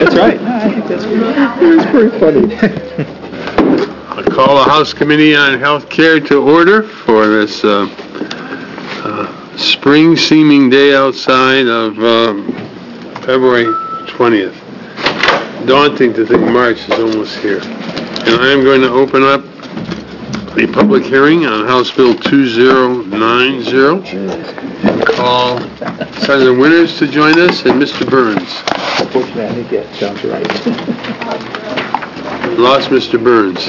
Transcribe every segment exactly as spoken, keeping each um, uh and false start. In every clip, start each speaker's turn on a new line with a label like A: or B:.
A: That's right. No, I think that's pretty, that's pretty funny.
B: I call the House Committee on Health Care to order for this uh, uh, spring-seeming day outside of um, February twentieth. Daunting to think March is almost here. And I am going to open up the public hearing on House Bill two zero nine zero and call Senator Winters to join us and Mister Burns.
A: Unfortunately, I think that sounds right.
B: Lost Mister Burns.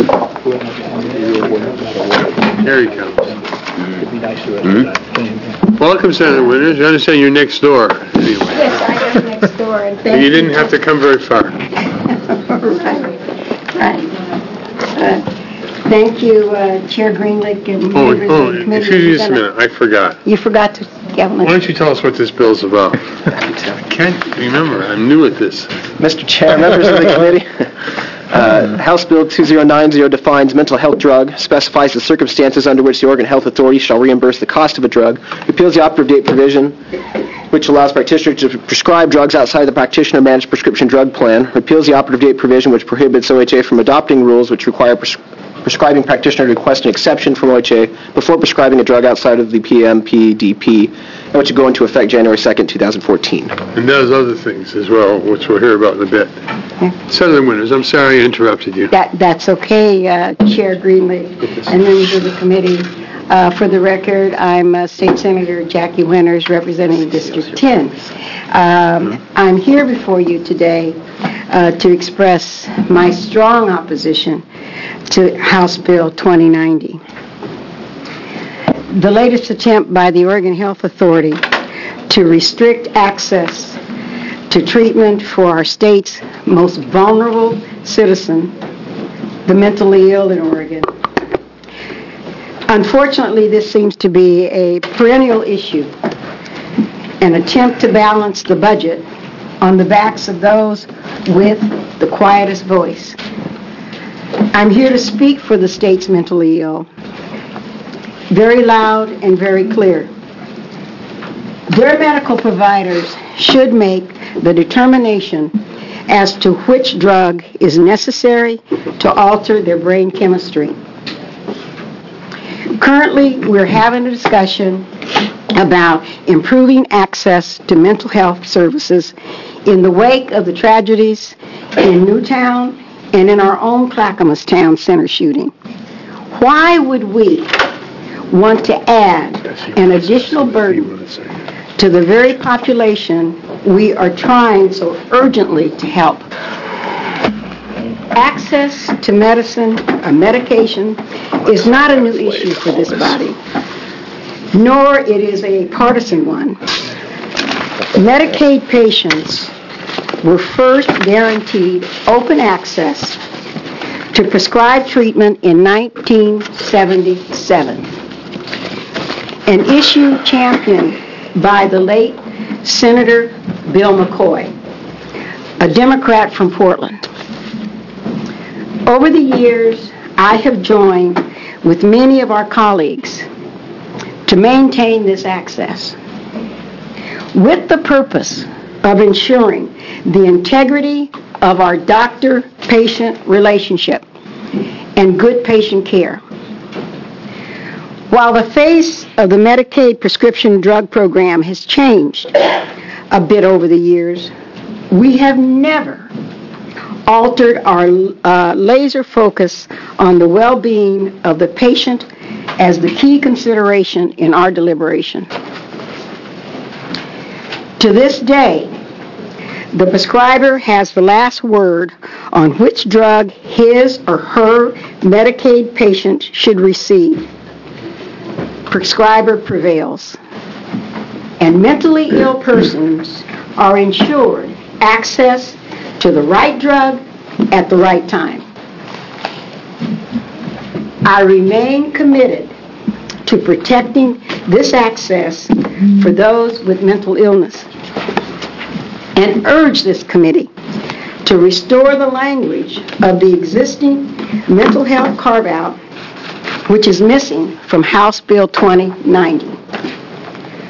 B: Here he comes.
A: It'd be nice to mm-hmm.
B: Welcome, Senator Winters. I understand you're next door. Anyway.
C: Yes, I am next door. And thank
B: you didn't have to come very far.
C: right, right. Uh, thank you, uh, Chair Greenlick and
B: oh,
C: members
B: oh,
C: of the committee.
B: Excuse me just a minute. I forgot.
C: You forgot to... Yeah,
B: Why don't you tell us what this bill's about? I can't remember. I'm new at this.
D: Mister Chair, members of the committee, uh, House Bill two zero nine zero defines mental health drug, specifies the circumstances under which the Oregon Health Authority shall reimburse the cost of a drug, repeals the operative date provision, which allows practitioners to prescribe drugs outside the practitioner-managed prescription drug plan, repeals the operative date provision which prohibits O H A from adopting rules which require pres- prescribing practitioner to request an exception from O H A before prescribing a drug outside of the P M P D P, and which will go into effect January second, twenty fourteen.
B: And does other things as well, which we'll hear about in a bit. Yeah. Senator Winters, I'm sorry I interrupted you.
C: That, that's okay, uh, Chair Greenlee and members of the committee. Uh, for the record, I'm uh, State Senator Jackie Winters, representing District ten. Um, I'm here before you today uh, to express my strong opposition to House Bill twenty ninety. The latest attempt by the Oregon Health Authority to restrict access to treatment for our state's most vulnerable citizen, the mentally ill in Oregon. Unfortunately, this seems to be a perennial issue, an attempt to balance the budget on the backs of those with the quietest voice. I'm here to speak for the state's mentally ill, very loud and very clear. Their medical providers should make the determination as to which drug is necessary to alter their brain chemistry. Currently, we're having a discussion about improving access to mental health services in the wake of the tragedies in Newtown and in our own Clackamas Town Center shooting. Why would we want to add an additional burden to the very population we are trying so urgently to help? Access to medicine or medication is not a new issue for this body, nor it is a partisan one. Medicaid patients were first guaranteed open access to prescribed treatment in nineteen seventy-seven, an issue championed by the late Senator Bill McCoy, a Democrat from Portland. Over the years, I have joined with many of our colleagues to maintain this access with the purpose of ensuring the integrity of our doctor-patient relationship and good patient care. While the face of the Medicaid prescription drug program has changed a bit over the years, we have never altered our uh, laser focus on the well-being of the patient as the key consideration in our deliberation. To this day, the prescriber has the last word on which drug his or her Medicaid patient should receive. Prescriber prevails, and mentally ill persons are ensured access to the right drug at the right time. I remain committed to protecting this access for those with mental illness and urge this committee to restore the language of the existing mental health carve-out, which is missing from House Bill twenty ninety.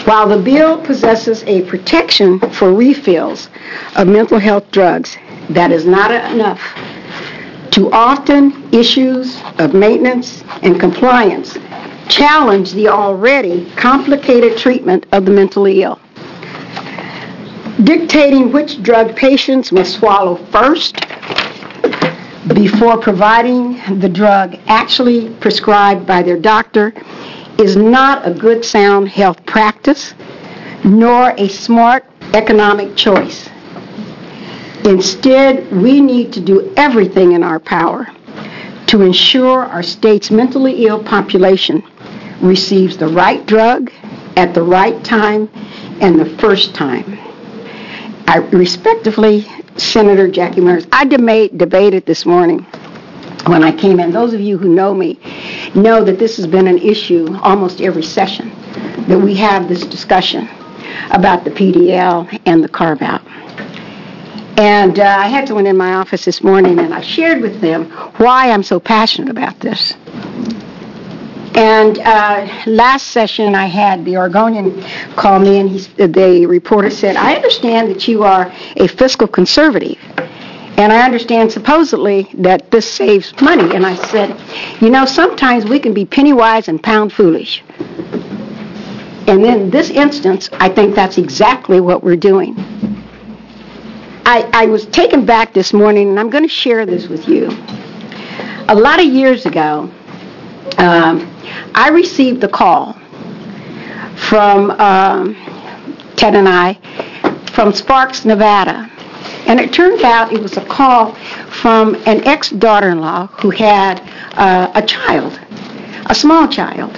C: While the bill possesses a protection for refills of mental health drugs, that is not enough. Too often, issues of maintenance and compliance challenge the already complicated treatment of the mentally ill. Dictating which drug patients must swallow first before providing the drug actually prescribed by their doctor is not a good sound health practice, nor a smart economic choice. Instead, we need to do everything in our power to ensure our state's mentally ill population receives the right drug at the right time and the first time. I, respectively, Senator Jackie Myers, I debate, debated this morning when I came in. Those of you who know me know that this has been an issue almost every session, that we have this discussion about the P D L and the carve-out. And uh, I had someone in my office this morning, and I shared with them why I'm so passionate about this. And uh, last session, I had the Oregonian call me, and he, the reporter said, I understand that you are a fiscal conservative, and I understand supposedly that this saves money. And I said, you know, sometimes we can be penny wise and pound foolish. And in this instance, I think that's exactly what we're doing. I, I was taken back this morning, and I'm going to share this with you. A lot of years ago, um, I received a call from um, Ted and I from Sparks, Nevada. And it turned out it was a call from an ex-daughter-in-law who had uh, a child, a small child,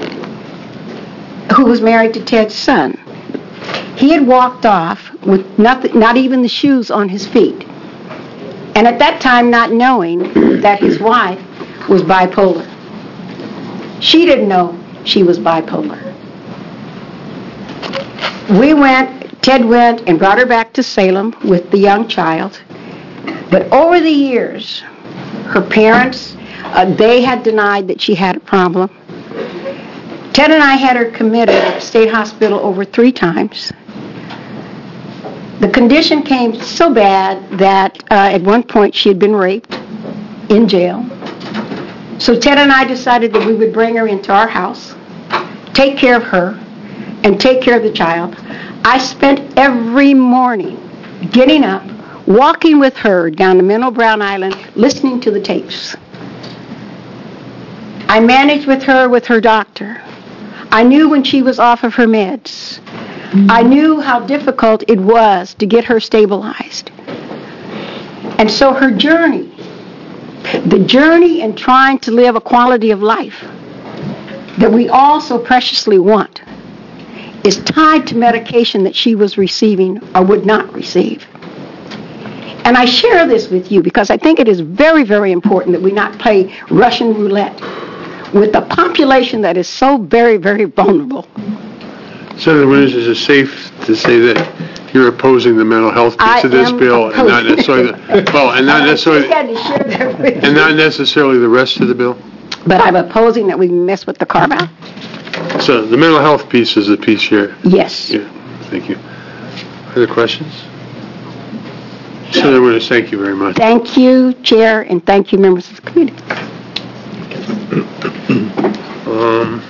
C: who was married to Ted's son. He had walked off with nothing, not even the shoes on his feet. And at that time, not knowing that his wife was bipolar. She didn't know she was bipolar. We went, Ted went and brought her back to Salem with the young child. But over the years, her parents, uh, they had denied that she had a problem. Ted and I had her committed at the state hospital over three times. The condition came so bad that uh, at one point she had been raped in jail. So Ted and I decided that we would bring her into our house, take care of her, and take care of the child. I spent every morning getting up, walking with her down the Minnow Brown Island, listening to the tapes. I managed with her with her doctor. I knew when she was off of her meds. I knew how difficult it was to get her stabilized. And so her journey, the journey in trying to live a quality of life that we all so preciously want, is tied to medication that she was receiving or would not receive. And I share this with you because I think it is very, very important that we not play Russian roulette with a population that is so very, very vulnerable.
B: Senator Winters, is it safe to say that you're opposing the mental health piece
C: I
B: of this
C: am
B: bill and not
C: opposing
B: necessarily the, well, and not
C: I just
B: necessarily
C: had to share that with you.
B: and not necessarily the rest of the bill?
C: But I'm opposing that we mess with the carve-out.
B: So the mental health piece is a piece here.
C: Yes.
B: Yeah, thank you. Other questions? Senator Winters, thank you very much.
C: Thank you, Chair, and thank you, members of the committee.
B: Um,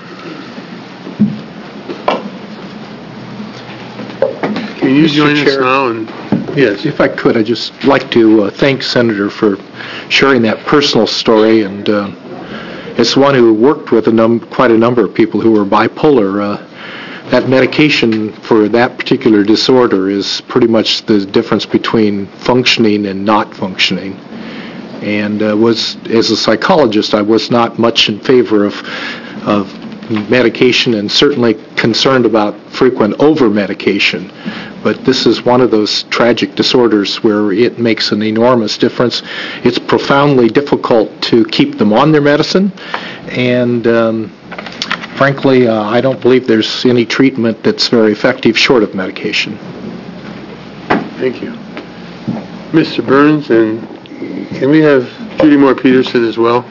B: can you
A: Mister
B: join us
A: Chair.
B: now? And yes.
A: If I could, I'd just like to uh, thank Senator for sharing that personal story. And uh, as one who worked with a num- quite a number of people who were bipolar, uh, that medication for that particular disorder is pretty much the difference between functioning and not functioning. And uh, was, as a psychologist, I was not much in favor of, of medication and certainly concerned about frequent over-medication. But this is one of those tragic disorders where it makes an enormous difference. It's profoundly difficult to keep them on their medicine, and um, frankly, uh, I don't believe there's any treatment that's very effective short of medication.
B: Thank you. Mister Burns, and can we have Judy Moore Peterson as well?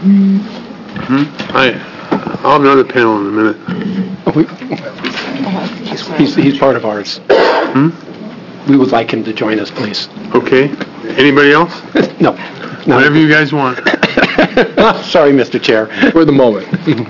B: I, I'll have another panel in a minute.
E: He's, he's part of ours.
B: Hmm?
E: We would like him to join us, please.
B: Okay. Anybody else?
E: No. no.
B: Whatever you guys want.
E: Sorry, Mister Chair.
A: For the moment.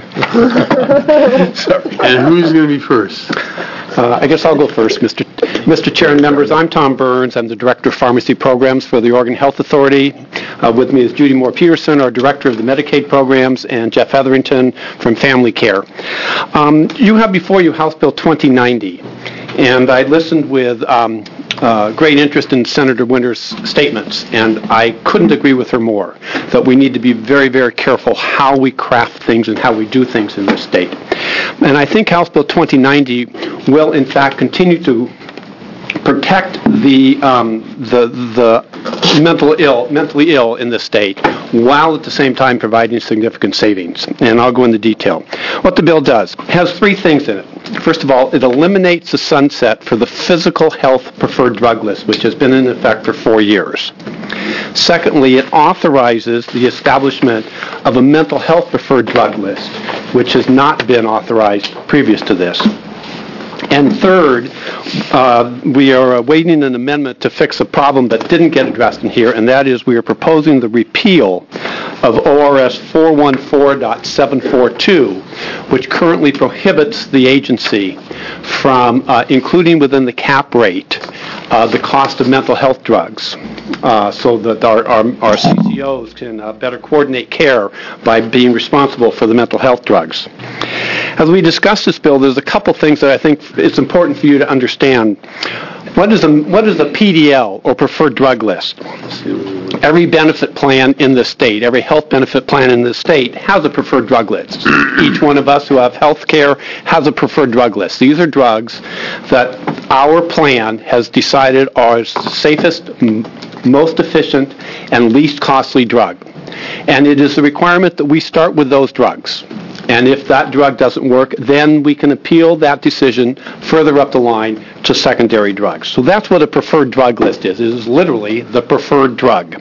B: And who's going to be first?
E: Uh, I guess I'll go first, Mister Mister Chair and members. I'm Tom Burns. I'm the Director of Pharmacy Programs for the Oregon Health Authority. Uh, with me is Judy Moore-Peterson, our Director of the Medicaid Programs, and Jeff Hetherington from Family Care. Um, you have before you House Bill twenty ninety, and I listened with um, uh, great interest in Senator Winter's statements, and I couldn't agree with her more, that we need to be very, very careful how we craft things and how we do things in this state. And I think House Bill twenty ninety will, in fact, continue to protect the um, the the mental ill, mentally ill in the state, while at the same time providing significant savings. And I'll go into detail. What the bill does, it has three things in it. First of all, it eliminates the sunset for the physical health preferred drug list, which has been in effect for four years. Secondly, it authorizes the establishment of a mental health preferred drug list, which has not been authorized previous to this. And third, uh, we are awaiting an amendment to fix a problem that didn't get addressed in here, and that is we are proposing the repeal of O R S four one four point seven four two, which currently prohibits the agency from uh, including within the cap rate uh, the cost of mental health drugs, uh, so that our, our, our C C Os can uh, better coordinate care by being responsible for the mental health drugs. As we discuss this bill, there's a couple things that I think it's important for you to understand. What is a, what is a P D L, or preferred drug list? Every benefit plan in the state, every health benefit plan in the state has a preferred drug list. Each one of us who have health care has a preferred drug list. These are drugs that our plan has decided are the safest, most efficient, and least costly drug. And it is the requirement that we start with those drugs. And if that drug doesn't work, then we can appeal that decision further up the line to secondary drugs. So that's what a preferred drug list is. It is literally the preferred drug.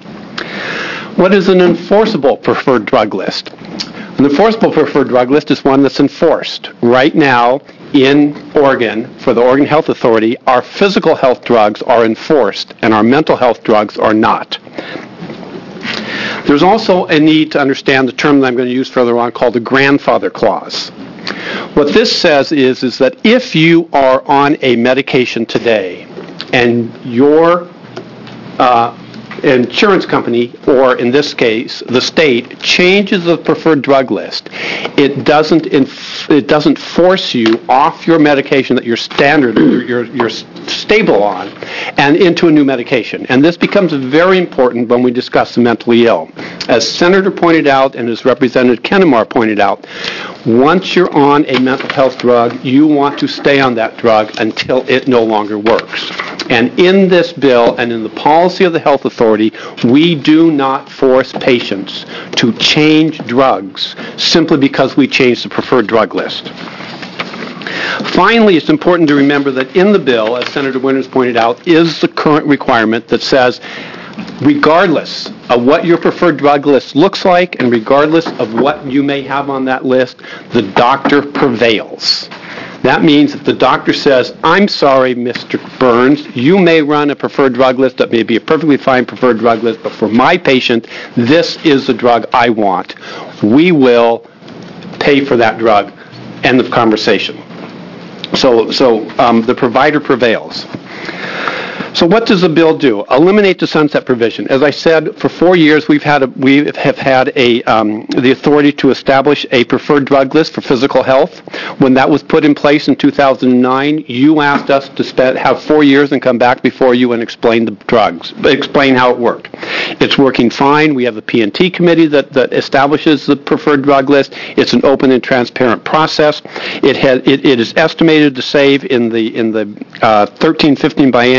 E: What is an enforceable preferred drug list? An enforceable preferred drug list is one that's enforced. Right now, in Oregon, for the Oregon Health Authority, our physical health drugs are enforced, and our mental health drugs are not. There's also a need to understand the term that I'm going to use further on called the grandfather clause. What this says is, is that if you are on a medication today and your uh, insurance company, or in this case, the state, changes the preferred drug list, it doesn't inf- it doesn't force you off your medication that you're standard, you're, you're, you're stable on, and into a new medication. And this becomes very important when we discuss the mentally ill. As Senator pointed out, and as Representative Kennemar pointed out, once you're on a mental health drug, you want to stay on that drug until it no longer works. And in this bill and in the policy of the Health Authority, we do not force patients to change drugs simply because we change the preferred drug list. Finally, it's important to remember that in the bill, as Senator Winters pointed out, is the current requirement that says, regardless of what your preferred drug list looks like and regardless of what you may have on that list, the doctor prevails. That means if the doctor says, I'm sorry, Mister Burns, you may run a preferred drug list that may be a perfectly fine preferred drug list, but for my patient, this is the drug I want. We will pay for that drug. End of conversation. So, so um, the provider prevails. So what does the bill do? Eliminate the sunset provision. As I said, for four years we've had a, we have had a um, the authority to establish a preferred drug list for physical health. When that was put in place in two thousand nine, you asked us to spend, have four years and come back before you and explain the drugs, explain how it worked. It's working fine. We have a P and T committee that, that establishes the preferred drug list. It's an open and transparent process. It has it, it is estimated to save in the in the uh, thirteen fifteen biennium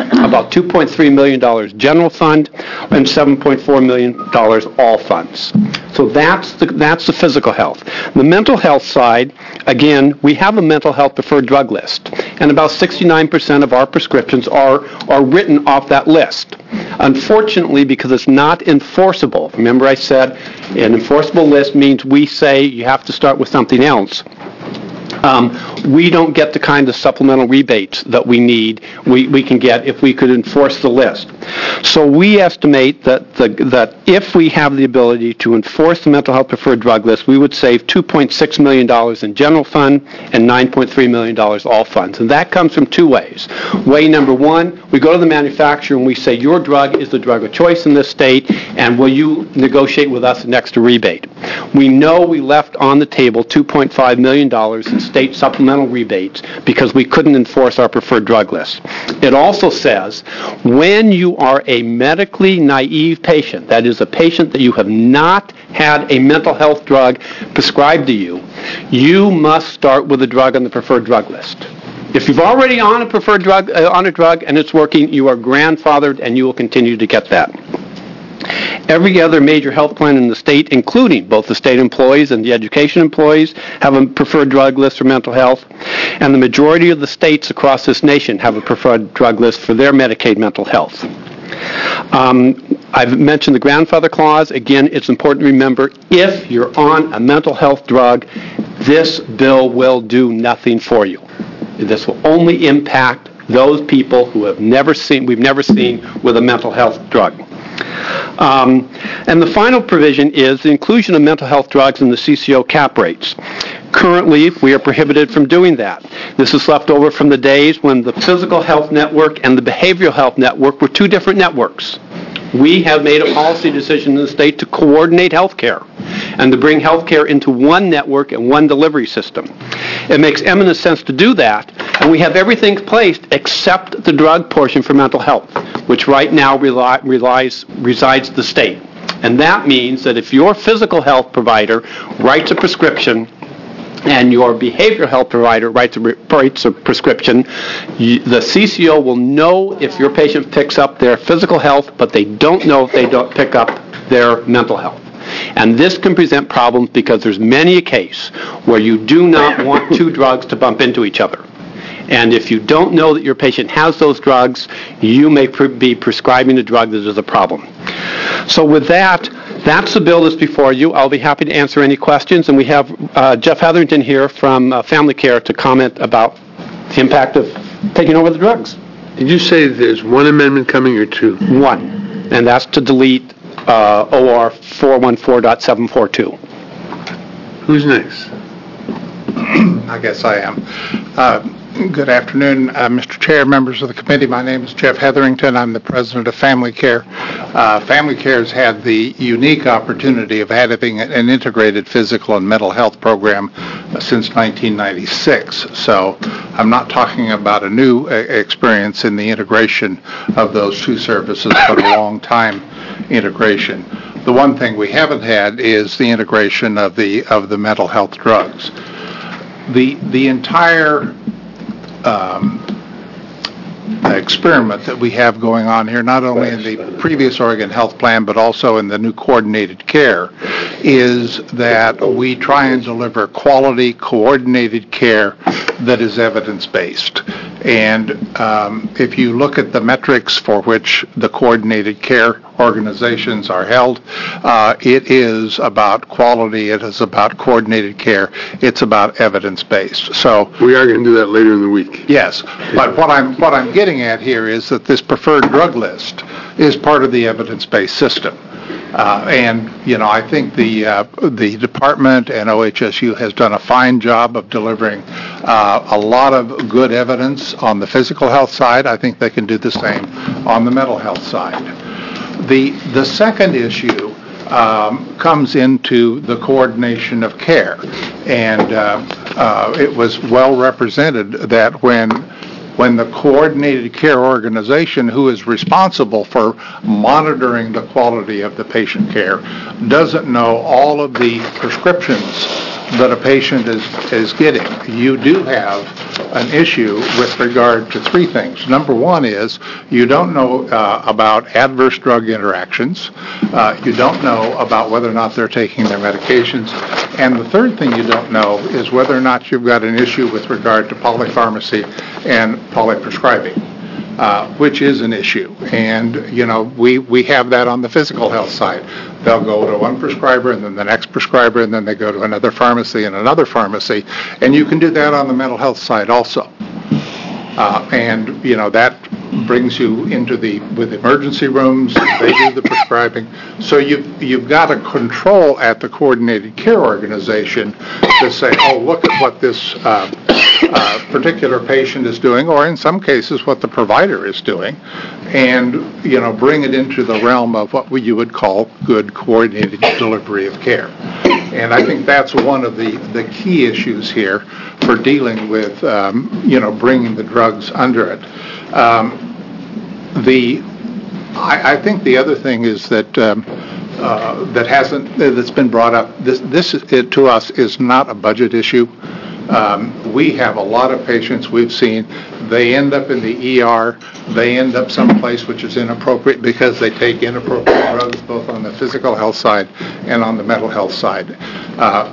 E: about two point three million dollars general fund, and seven point four million dollars all funds. So that's the, that's the physical health. The mental health side, again, we have a mental health preferred drug list, and about sixty-nine percent of our prescriptions are, are written off that list. Unfortunately, because it's not enforceable, remember I said an enforceable list means we say you have to start with something else. Um, we don't get the kind of supplemental rebates that we need, we, we can get if we could enforce the list. So we estimate that, the, that if we have the ability to enforce the mental health preferred drug list, we would save two point six million dollars in general fund and nine point three million dollars all funds. And that comes from two ways. Way number one, we go to the manufacturer and we say, your drug is the drug of choice in this state, and will you negotiate with us an extra rebate? We know we left on the table two point five million dollars in state supplemental rebates because we couldn't enforce our preferred drug list. It also says when you are a medically naive patient, that is a patient that you have not had a mental health drug prescribed to you, you must start with a drug on the preferred drug list. If you've already on a preferred drug, uh, on a drug and it's working, you are grandfathered and you will continue to get that. Every other major health plan in the state, including both the state employees and the education employees, have a preferred drug list for mental health, and the majority of the states across this nation have a preferred drug list for their Medicaid mental health. Um, I've mentioned the grandfather clause. Again, it's important to remember, if you're on a mental health drug, this bill will do nothing for you. This will only impact those people who have never seen, we've never seen with a mental health drug. Um, and the final provision is the inclusion of mental health drugs in the C C O cap rates. Currently, we are prohibited from doing that. This is left over from the days when the physical health network and the behavioral health network were two different networks. We have made a policy decision in the state to coordinate health care and to bring health care into one network and one delivery system. It makes eminent sense to do that, and we have everything placed except the drug portion for mental health, which right now rely, relies, resides the state. And that means that if your physical health provider writes a prescription and your behavioral health provider writes a, writes a prescription, you, the C C O will know if your patient picks up their physical health, but they don't know if they don't pick up their mental health. And this can present problems because there's many a case where you do not want two drugs to bump into each other. And if you don't know that your patient has those drugs, you may pre- be prescribing a drug that is a problem. So with that, that's the bill that's before you. I'll be happy to answer any questions. And we have uh, Jeff Hetherington here from uh, Family Care to comment about the impact of taking over the drugs.
B: Did you say there's one amendment coming or two?
E: One. And that's to delete uh, O R four one four point seven four two.
B: Who's next?
F: I guess I am. Uh, Good afternoon, uh, Mister Chair, members of the committee. My name is Jeff Hetherington. I'm the president of Family Care. Uh, Family Care has had the unique opportunity of having an integrated physical and mental health program uh, since nineteen ninety-six. So I'm not talking about a new uh, experience in the integration of those two services, but a long time integration. The one thing we haven't had is the integration of the of the mental health drugs. The the entire Um, experiment that we have going on here, not only in the previous Oregon Health Plan, but also in the new coordinated care, is that we try and deliver quality, coordinated care that is evidence-based. And um, if you look at the metrics for which the coordinated care organizations are held, uh, it is about quality, it is about coordinated care, it's about evidence-based. So
B: we are going to do that later in the week.
F: Yes, but what I'm what I'm getting at here is that this preferred drug list is part of the evidence-based system. Uh, and, you know, I think the uh, the department and O H S U has done a fine job of delivering uh, a lot of good evidence on the physical health side. I think they can do the same on the mental health side. The, the second issue um, comes into the coordination of care. And uh, uh, it was well represented that when when the coordinated care organization, who is responsible for monitoring the quality of the patient care, doesn't know all of the prescriptions that a patient is, is getting. You do have an issue with regard to three things. Number one is you don't know uh, about adverse drug interactions. Uh, you don't know about whether or not they're taking their medications. And the third thing you don't know is whether or not you've got an issue with regard to polypharmacy and polyprescribing, uh, which is an issue. And, you know, we, we have that on the physical health side. They'll go to one prescriber and then the next prescriber and then they go to another pharmacy and another pharmacy. And you can do that on the mental health side also. Uh, and, you know, that brings you into the, with emergency rooms, they do the prescribing. So you've, you've got a control at the coordinated care organization to say, oh, look at what this uh, uh, particular patient is doing, or in some cases what the provider is doing, and, you know, bring it into the realm of what you would call good coordinated delivery of care. And I think that's one of the, the key issues here for dealing with, um, you know, bringing the drugs under it. Um, the, I, I think the other thing is that um, uh, that hasn't that's been brought up. This this is, it, to us is not a budget issue. Um, we have a lot of patients we've seen. They end up in the E R. They end up someplace which is inappropriate because they take inappropriate drugs, both on the physical health side and on the mental health side. Uh,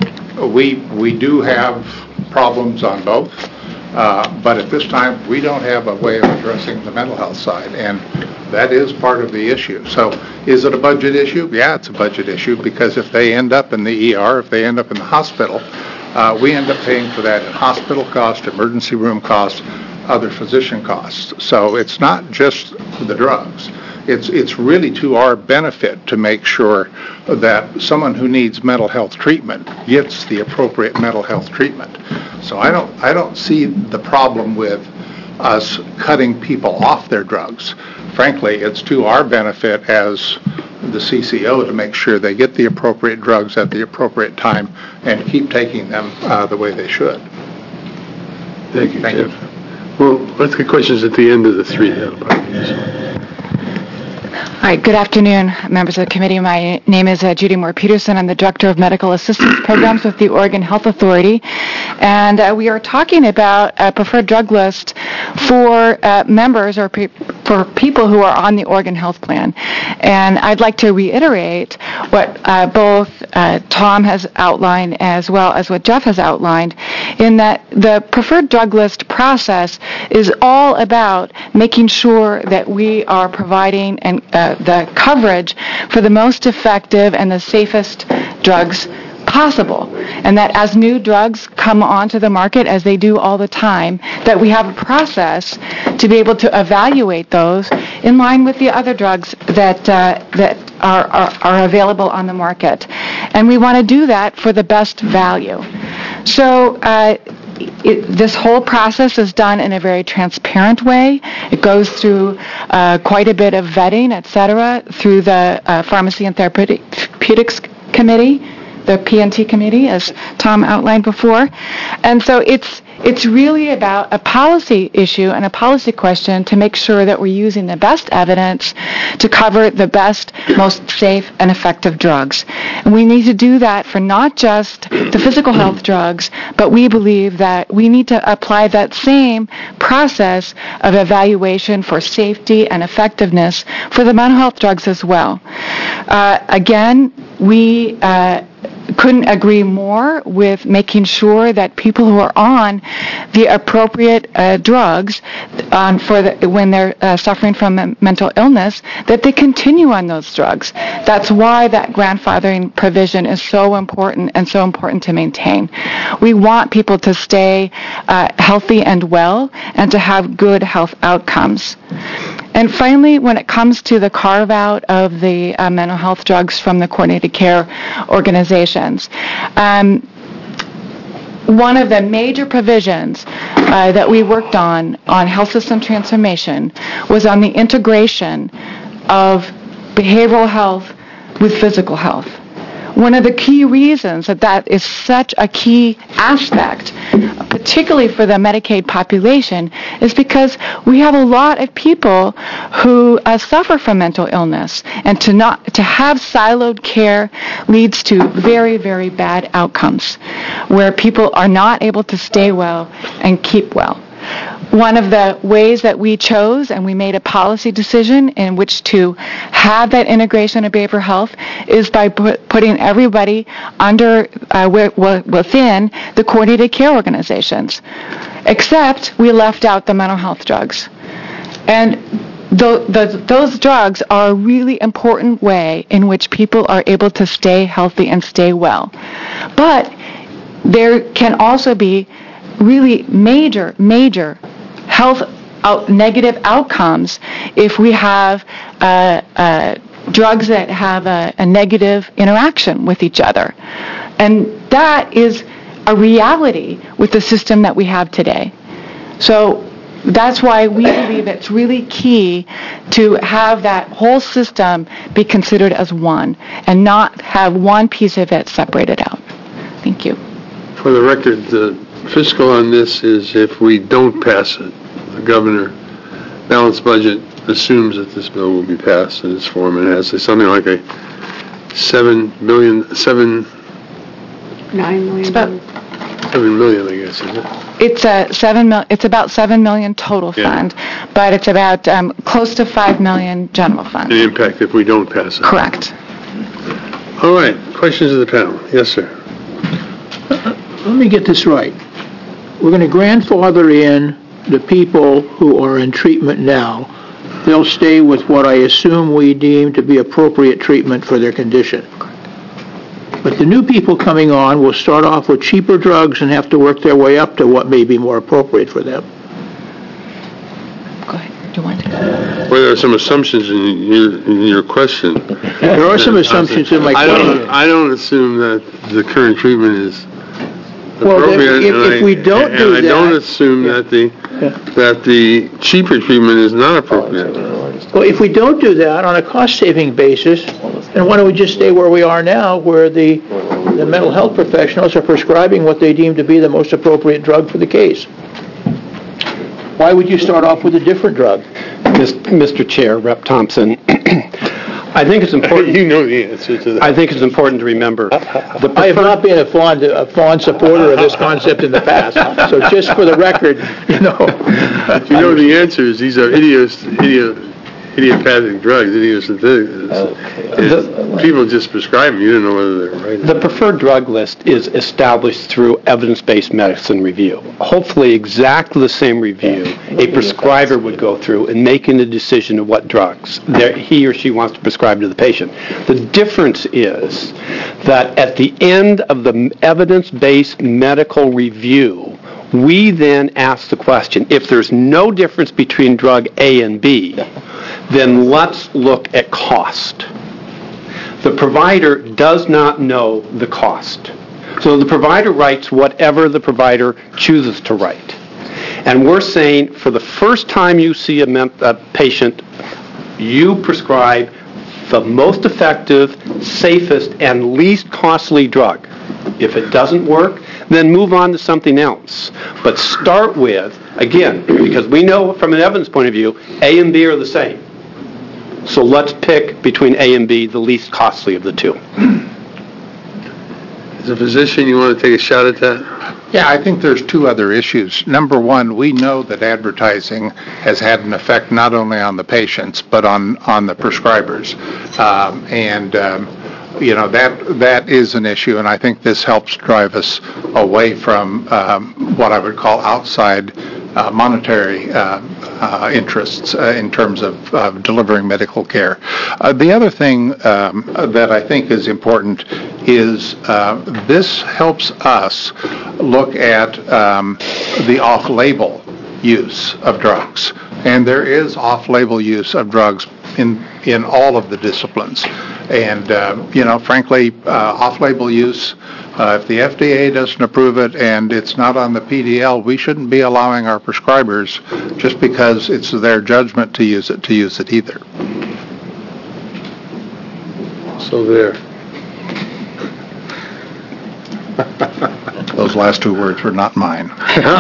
F: we we do have problems on both. Uh, but at this time, we don't have a way of addressing the mental health side, and that is part of the issue. So is it a budget issue? Yeah, it's a budget issue, because if they end up in the E R, if they end up in the hospital, uh, we end up paying for that in hospital costs, emergency room costs, other physician costs. So it's not just the drugs. It's it's really to our benefit to make sure that someone who needs mental health treatment gets the appropriate mental health treatment. So I don't I don't see the problem with us cutting people off their drugs. Frankly, it's to our benefit as the C C O to make sure they get the appropriate drugs at the appropriate time and keep taking them uh, the way they should.
B: Thank you,
F: Thank
B: Jeff.
F: you.
B: Well, let's get questions at the end of the three.
G: All right, good afternoon, members of the committee. My name is uh, Judy Moore Peterson. I'm the Director of Medical Assistance Programs with the Oregon Health Authority. And uh, we are talking about a preferred drug list for uh, members or pe- for people who are on the Oregon Health Plan. And I'd like to reiterate what uh, both uh, Tom has outlined as well as what Jeff has outlined, in that the preferred drug list process is all about making sure that we are providing and uh, the coverage for the most effective and the safest drugs possible, and that as new drugs come onto the market, as they do all the time, that we have a process to be able to evaluate those in line with the other drugs that uh, that are, are are available on the market, and we want to do that for the best value. So. Uh, It, this whole process is done in a very transparent way. It goes through uh, quite a bit of vetting, et cetera, through the uh, Pharmacy and Therapeutics Committee, the P and T Committee, as Tom outlined before. And so it's it's really about a policy issue and a policy question to make sure that we're using the best evidence to cover the best, most safe and effective drugs. And we need to do that for not just the physical health drugs, but we believe that we need to apply that same process of evaluation for safety and effectiveness for the mental health drugs as well. Uh, again, we uh, couldn't agree more with making sure that people who are on the appropriate uh, drugs um, for the, when they're uh, suffering from a mental illness, that they continue on those drugs. That's why that grandfathering provision is so important and so important to maintain. We want people to stay uh, healthy and well and to have good health outcomes. And finally, when it comes to the carve-out of the uh, mental health drugs from the coordinated care organizations, um, one of the major provisions uh, that we worked on on health system transformation was on the integration of behavioral health with physical health. one of the key reasons that that is such a key aspect, particularly for the Medicaid population, is because we have a lot of people who uh, suffer from mental illness, and to not to have siloed care leads to very, very bad outcomes, where people are not able to stay well and keep well. One of the ways that we chose, and we made a policy decision in which to have that integration of behavioral health, is by put, putting everybody under uh, w- w- within the coordinated care organizations, except we left out the mental health drugs. And th- the, those drugs are a really important way in which people are able to stay healthy and stay well. But there can also be really major, major health out, negative outcomes if we have uh, uh, drugs that have a, a negative interaction with each other. And that is a reality with the system that we have today. So that's why we believe it's really key to have that whole system be considered as one and not have one piece of it separated out. Thank you.
B: For the record, the fiscal on this is if we don't pass it, the governor balanced budget assumes that this bill will be passed in its form, and it has something like a seven million, seven,
C: Nine million.
G: It's about,
B: seven million, I guess, is it?
G: it's a seven mil, it's about seven million total
B: Yeah.
G: fund, but it's about um, close to five million general fund.
B: The impact if we don't pass it.
G: Correct.
B: All right, questions of the panel? Yes, sir.
H: Let me get this right. We're going to grandfather in the people who are in treatment now. They'll stay with what I assume we deem to be appropriate treatment for their condition. But the new people coming on will start off with cheaper drugs and have to work their way up to what may be more appropriate for them.
G: Go ahead. Do you want to?
B: Well, there are some assumptions in your, in your question.
H: There are some assumptions in my
B: I
H: question.
B: don't, I don't assume that the current treatment is
H: Well, if-
B: appropriate.
H: if-
B: and
H: if
B: I-
H: we don't do
B: And I don't
H: that-
B: assume that the, that the cheaper treatment is not appropriate.
H: Well, if we don't do that on a cost-saving basis, then why don't we just stay where we are now, where the, the mental health professionals are prescribing what they deem to be the most appropriate drug for the case? Why would you start off with a different drug?
E: Mister Chair, Representative Thompson, I think it's important.
B: You know the answer to that.
E: I think it's important to remember. The
H: I have
E: prefer-
H: not been a fond, a fond supporter of this concept in the past, so just for the record, you know.
B: You know the answer is these are idios, idio, idiopathic drugs, idiosynthetic. It's- People just prescribe them. You don't know whether they're right.
E: The preferred drug list is established through evidence-based medicine review. Hopefully exactly the same review a prescriber would go through in making the decision of what drugs that he or she wants to prescribe to the patient. The difference is that at the end of the evidence-based medical review, we then ask the question, if there's no difference between drug A and B, then let's look at cost. The provider does not know the cost. So the provider writes whatever the provider chooses to write. And we're saying for the first time you see a, mem- a patient, you prescribe the most effective, safest, and least costly drug. If it doesn't work, then move on to something else. But start with, again, because we know from an evidence point of view, A and B are the same. So let's pick between A and B, the least costly of the two.
B: As a physician, you want to take a shot at that?
F: Yeah, I think there's two other issues. Number one, we know that advertising has had an effect not only on the patients, but on, on the prescribers. Um, and, um, you know, that that is an issue, and I think this helps drive us away from um, what I would call outside uh, monetary uh, uh, interests uh, in terms of uh, delivering medical care. Uh, the other thing um, that I think is important is uh, this helps us look at um, the off-label use of drugs. And there is off-label use of drugs in, in all of the disciplines. And, uh, you know, frankly, uh, off-label use, uh, if the F D A doesn't approve it and it's not on the P D L, we shouldn't be allowing our prescribers, just because it's their judgment to use it, to use it either.
B: So there.
F: those last two words were not mine.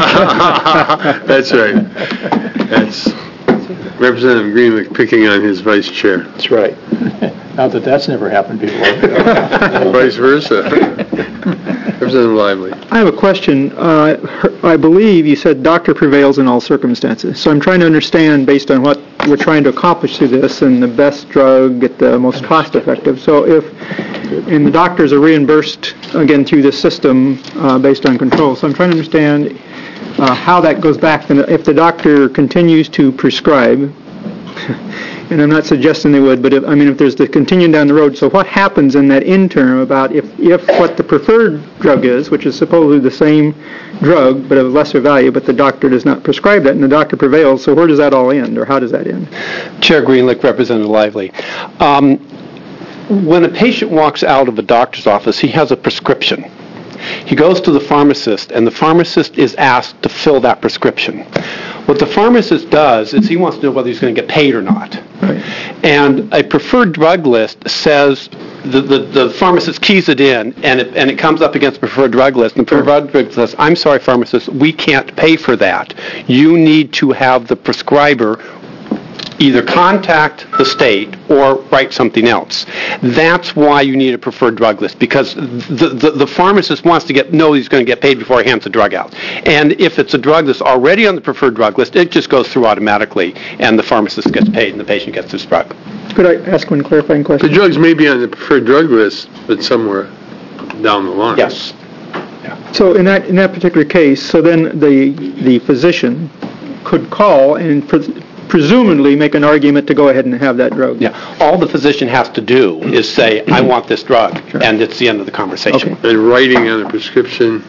B: That's right. That's Representative Greenlick picking on his vice chair.
H: That's right. Not that that's never happened before.
B: Vice versa. Representative Lively.
I: I have a question. Uh, I believe you said doctor prevails in all circumstances. So I'm trying to understand, based on what we're trying to accomplish through this, and the best drug at the most cost effective. So if, and the doctors are reimbursed, again, through this system uh, based on control. So I'm trying to understand uh, how that goes back. If the doctor continues to prescribe, and I'm not suggesting they would, but if, I mean, if there's the continuing down the road, so what happens in that interim about if, if what the preferred drug is, which is supposedly the same drug but of lesser value, but the doctor does not prescribe that and the doctor prevails, so where does that all end, or how does that end?
E: Chair Greenlick, Representative Lively. Um, when a patient walks out of a doctor's office, he has a prescription. He goes to the pharmacist, and the pharmacist is asked to fill that prescription. What the pharmacist does is he wants to know whether he's going to get paid or not.
I: Right.
E: And a preferred drug list says, the, the, the pharmacist keys it in, and it, and it comes up against the preferred drug list, and the preferred drug list says, I'm sorry, pharmacist, we can't pay for that. You need to have the prescriber either contact the state or write something else. That's why you need a preferred drug list, because the, the, the pharmacist wants to get know he's going to get paid before he hands the drug out. And if it's a drug that's already on the preferred drug list, it just goes through automatically, and the pharmacist gets paid and the patient gets this drug.
I: Could I ask one clarifying question?
B: The drugs may be on the preferred drug list, but somewhere down the line.
E: Yes.
I: So in that in that particular case, so then the the physician could call and pre- presumably make an argument to go ahead and have that drug.
E: Yeah. All the physician has to do is say, I want this drug,
I: Sure.
E: and it's the end of the conversation.
I: Okay.
B: And writing on a prescription,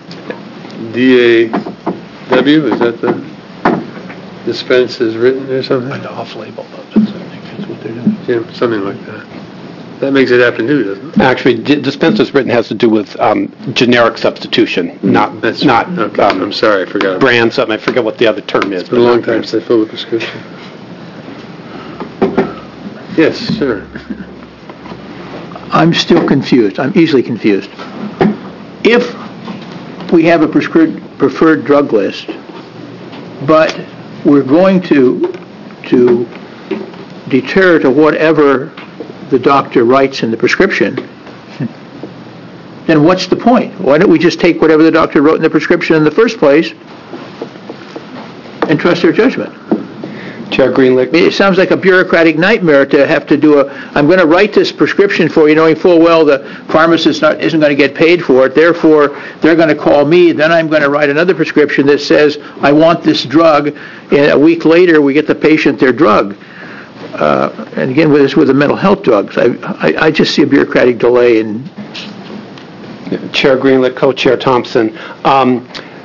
B: D A W, is that the dispense is written or something?
H: Off-label, though, that's, I think that's what they're doing.
B: Yeah, something like that. That makes it happen too, doesn't it?
E: Actually, di- dispense is written has to do with um, generic substitution, not
B: That's
E: not
B: okay.
E: um,
B: I'm sorry, I forgot.
E: brand something. I forget what the other term is.
B: It's been a long time since I filled a prescription. Yes, sir.
H: I'm still confused. I'm easily confused. If we have a prescri- preferred drug list, but we're going to to deter to whatever the doctor writes in the prescription, then what's the point? Why don't we just take whatever the doctor wrote in the prescription in the first place and trust their judgment?
E: Chair Greenlick.
H: It sounds like a bureaucratic nightmare to have to do a, I'm going to write this prescription for you, knowing full well the pharmacist not, isn't going to get paid for it, therefore they're going to call me, then I'm going to write another prescription that says, I want this drug, and a week later we get the patient their drug. Uh, and again, with this with the mental health drugs, I, I, I just see a bureaucratic delay in...
E: Chair Greenlick, Co-Chair Thompson. Um,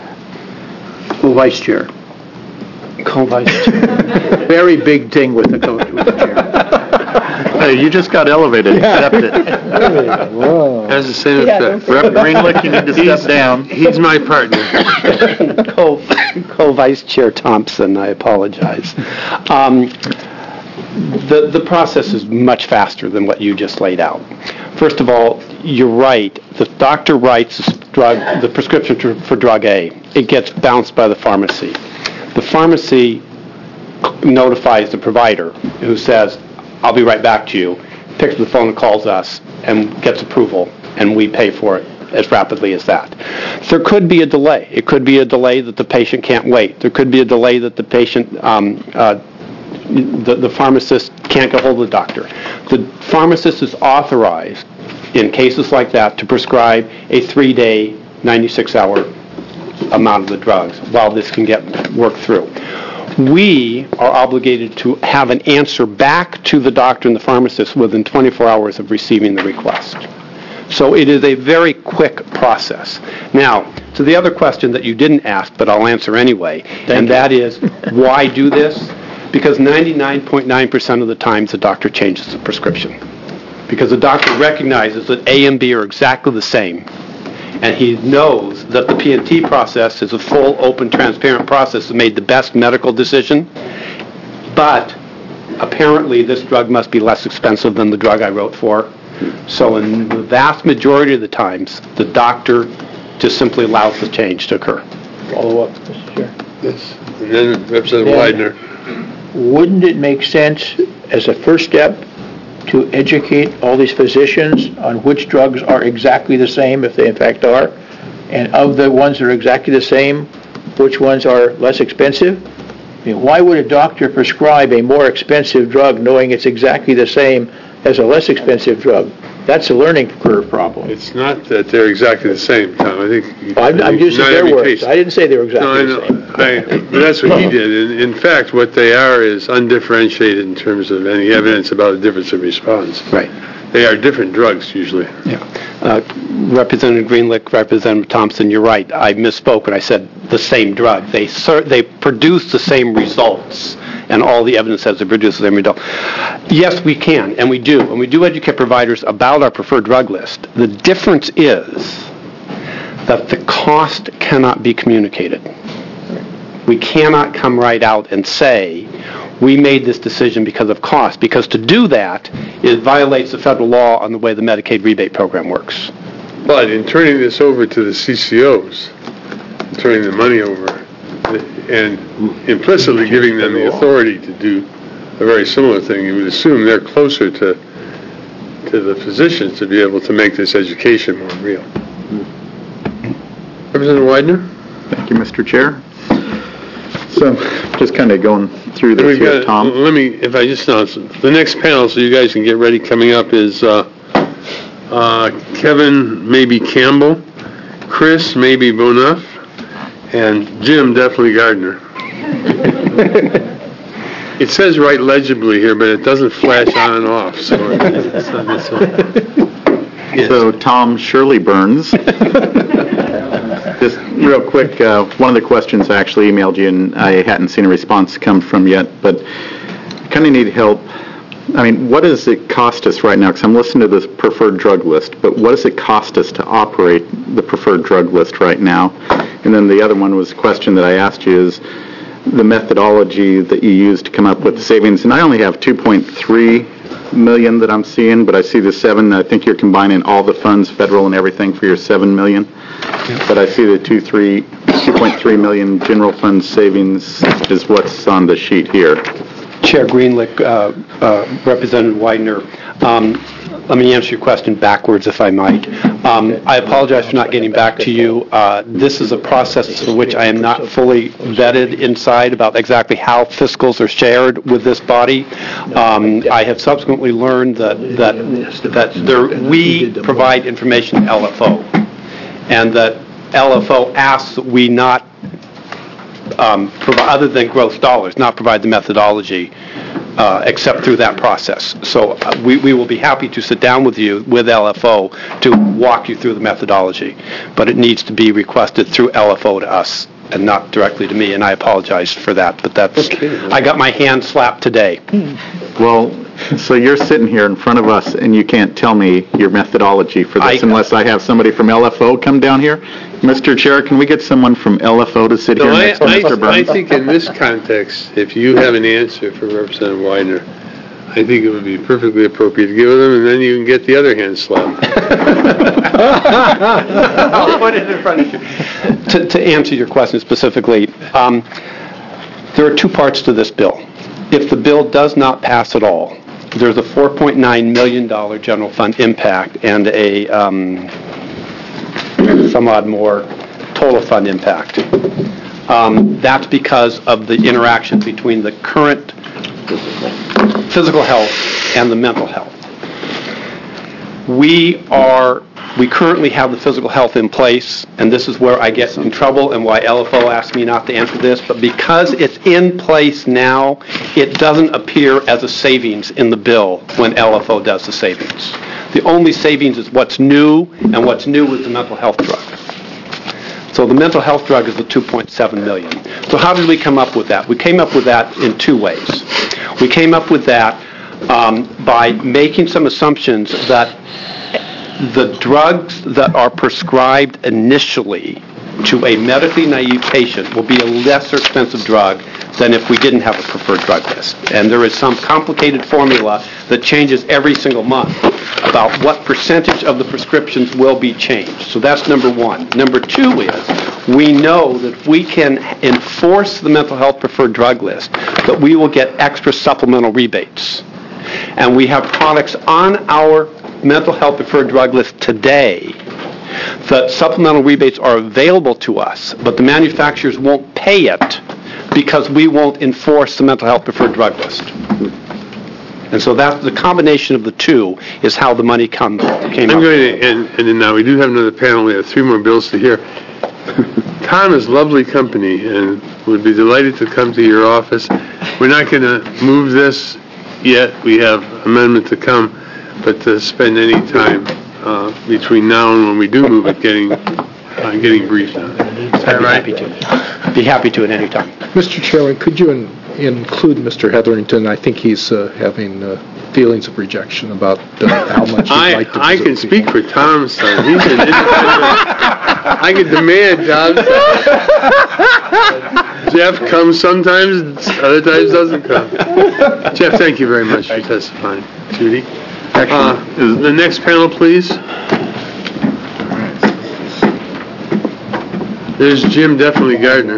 H: Vice Chair.
E: Co-Vice Chair.
H: Very big thing with the co- with the chair.
J: Hey, you just got elevated. Accept it.
B: Has the same
C: Yeah,
B: effect.
J: Rep Greenlick, you need to step down.
B: He's my partner.
E: Co- Co-Vice Chair Thompson, I apologize. Um, the, the process is much faster than what you just laid out. First of all, you're right. The doctor writes the, drug, the prescription to, for drug A. It gets bounced by the pharmacy. The pharmacy notifies the provider who says, I'll be right back to you, picks up the phone and calls us and gets approval, and we pay for it as rapidly as that. There could be a delay. It could be a delay that the patient can't wait. There could be a delay that the patient, um, uh, the, the pharmacist can't get hold of the doctor. The pharmacist is authorized in cases like that to prescribe a three-day, ninety-six hour amount of the drugs while this can get worked through. We are obligated to have an answer back to the doctor and the pharmacist within twenty-four hours of receiving the request. So it is a very quick process. Now, to the other question that you didn't ask, but I'll answer anyway, Thank and you. That is, why do this? Because ninety-nine point nine percent of the times the doctor changes the prescription. Because the doctor recognizes that A and B are exactly the same. And he knows that the P and T process is a full, open, transparent process that made the best medical decision. But apparently this drug must be less expensive than the drug I wrote for. So in the vast majority of the times, the doctor just simply allows the change to occur.
H: Follow up, Mister Chair.
B: Yes. And then Representative
H: Then-
B: Widener.
H: Wouldn't it make sense as a first step to educate all these physicians on which drugs are exactly the same, if they in fact are, and of the ones that are exactly the same, which ones are less expensive? I mean, why would a doctor prescribe a more expensive drug knowing it's exactly the same as a less expensive drug? That's a learning curve problem.
B: It's not that they're exactly the same, Tom. I think...
H: I'm, I'm using
B: not
H: their
B: every
H: words.
B: patient-
H: I didn't say they were
B: No, I
H: exactly
B: know.
H: the same.
B: I, but that's what he did. In, in fact, what they are is undifferentiated in terms of any evidence about a difference in response.
E: Right.
B: They are different drugs, usually.
E: Yeah. Uh, Representative Greenlick, Representative Thompson, you're right. I misspoke when I said the same drug. They ser- they produce the same results, and all the evidence says they produce the same result. Yes, we can, and we do, and we do educate providers about our preferred drug list. The difference is that the cost cannot be communicated. We cannot come right out and say, we made this decision because of cost, because to do that, it violates the federal law on the way the Medicaid rebate program works.
B: But in turning this over to the C C Os, turning the money over, and implicitly giving them the authority to do a very similar thing, you would assume they're closer to to the physicians to be able to make this education more real. Representative Widener?
J: Thank you, Mister Chair. So, just kind of going through this
B: We've
J: here,
B: got,
J: Tom.
B: let me, if I just announce it, the next panel, so you guys can get ready, coming up is uh, uh, Kevin, maybe Campbell, Chris, maybe Bonuff, and Jim, definitely Gardner. It says right legibly here, but it doesn't flash on and off, so it's not this one. Yes.
J: So, Tom Shirley Burns. Just real quick, uh, one of the questions I actually emailed you, and I hadn't seen a response come from yet, but kind of need help. I mean, what does it cost us right now? Because I'm listening to this preferred drug list, but what does it cost us to operate the preferred drug list right now? And then the other one was a question that I asked you is the methodology that you used to come up with the savings. And I only have two point three million that I'm seeing, but I see the seven. I think you're combining all the funds, federal and everything, for your seven million. But I see the two three, two point three million general fund savings is what's on the sheet here.
E: Chair Greenlick, uh, uh, Representative Widener, um, let me answer your question backwards, if I might. Um, I apologize for not getting back to you. Uh, this is a process for which I am not fully vetted inside about exactly how fiscals are shared with this body. Um, I have subsequently learned that that that there, we provide information to L F O, and that L F O asks that we not, um, provide, other than gross dollars, not provide the methodology. Uh, except through that process. So uh, we, we will be happy to sit down with you, with L F O, to walk you through the methodology. But it needs to be requested through L F O to us and not directly to me, and I apologize for that. But that's, I got my hand slapped today.
J: Well, so you're sitting here in front of us, and you can't tell me your methodology for this
E: I-
J: unless I have somebody from L F O come down here? Mister Chair, can we get someone from L F O to sit
B: No,
J: here
B: I,
J: next to Mister
B: I, I
J: Burns?
B: think in this context, if you have an answer for Representative Widener, I think it would be perfectly appropriate to give it them, and then you can get the other hand slapped.
E: I'll put it in front of you. To, to answer your question specifically, um, there are two parts to this bill. If the bill does not pass at all, there's a four point nine million dollars general fund impact and a um, some odd more total fund impact. Um, that's because of the interaction between the current physical health and the mental health. We are, we currently have the physical health in place, and this is where I get in trouble and why L F O asked me not to answer this, but because it's in place now, it doesn't appear as a savings in the bill when L F O does the savings. The only savings is what's new, and what's new is the mental health drug. So the mental health drug is the two point seven million dollars. So how did we come up with that? We came up with that in two ways. We came up with that um, by making some assumptions that the drugs that are prescribed initially to a medically naive patient will be a lesser expensive drug than if we didn't have a preferred drug list. And there is some complicated formula that changes every single month about what percentage of the prescriptions will be changed. So that's number one. Number two is we know that if we can enforce the mental health preferred drug list, that we will get extra supplemental rebates. And we have products on our mental health preferred drug list today that supplemental rebates are available to us, but the manufacturers won't pay it because we won't enforce the mental health preferred drug list. And so that's the combination of the two is how the money come, came
B: I'm
E: up.
B: going to, and, and then now we do have another panel. We have three more bills to hear. Tom is lovely company and would be delighted to come to your office. We're not going to move this yet. We have amendment to come, but to spend any time uh, between now and when we do move it getting uh, getting briefed on it. Is that
E: I'd be
B: right?
E: happy to. Be happy to at any time.
A: Mister Chairman, could you in, include Mister Hetherington? I think he's uh, having uh, feelings of rejection about uh, how much he'd
B: I,
A: like to
B: I
A: visit
B: can speak
A: people.
B: for Tom, son. He's an independent. I can demand Tom. Jeff comes sometimes, other times doesn't come. Jeff, thank you very much for testifying. Judy? Uh, the next panel, please. There's Jim Definitely Gardner.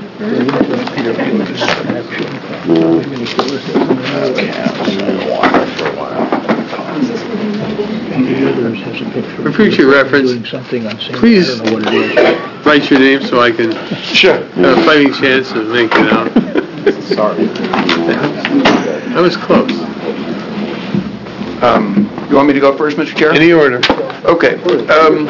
B: For future reference, please write your name so I can have a fighting chance of making it out.
K: Sorry.
B: I was close.
K: Um, you want me to go first, Mister Chair?
B: Any order.
K: Okay. Um,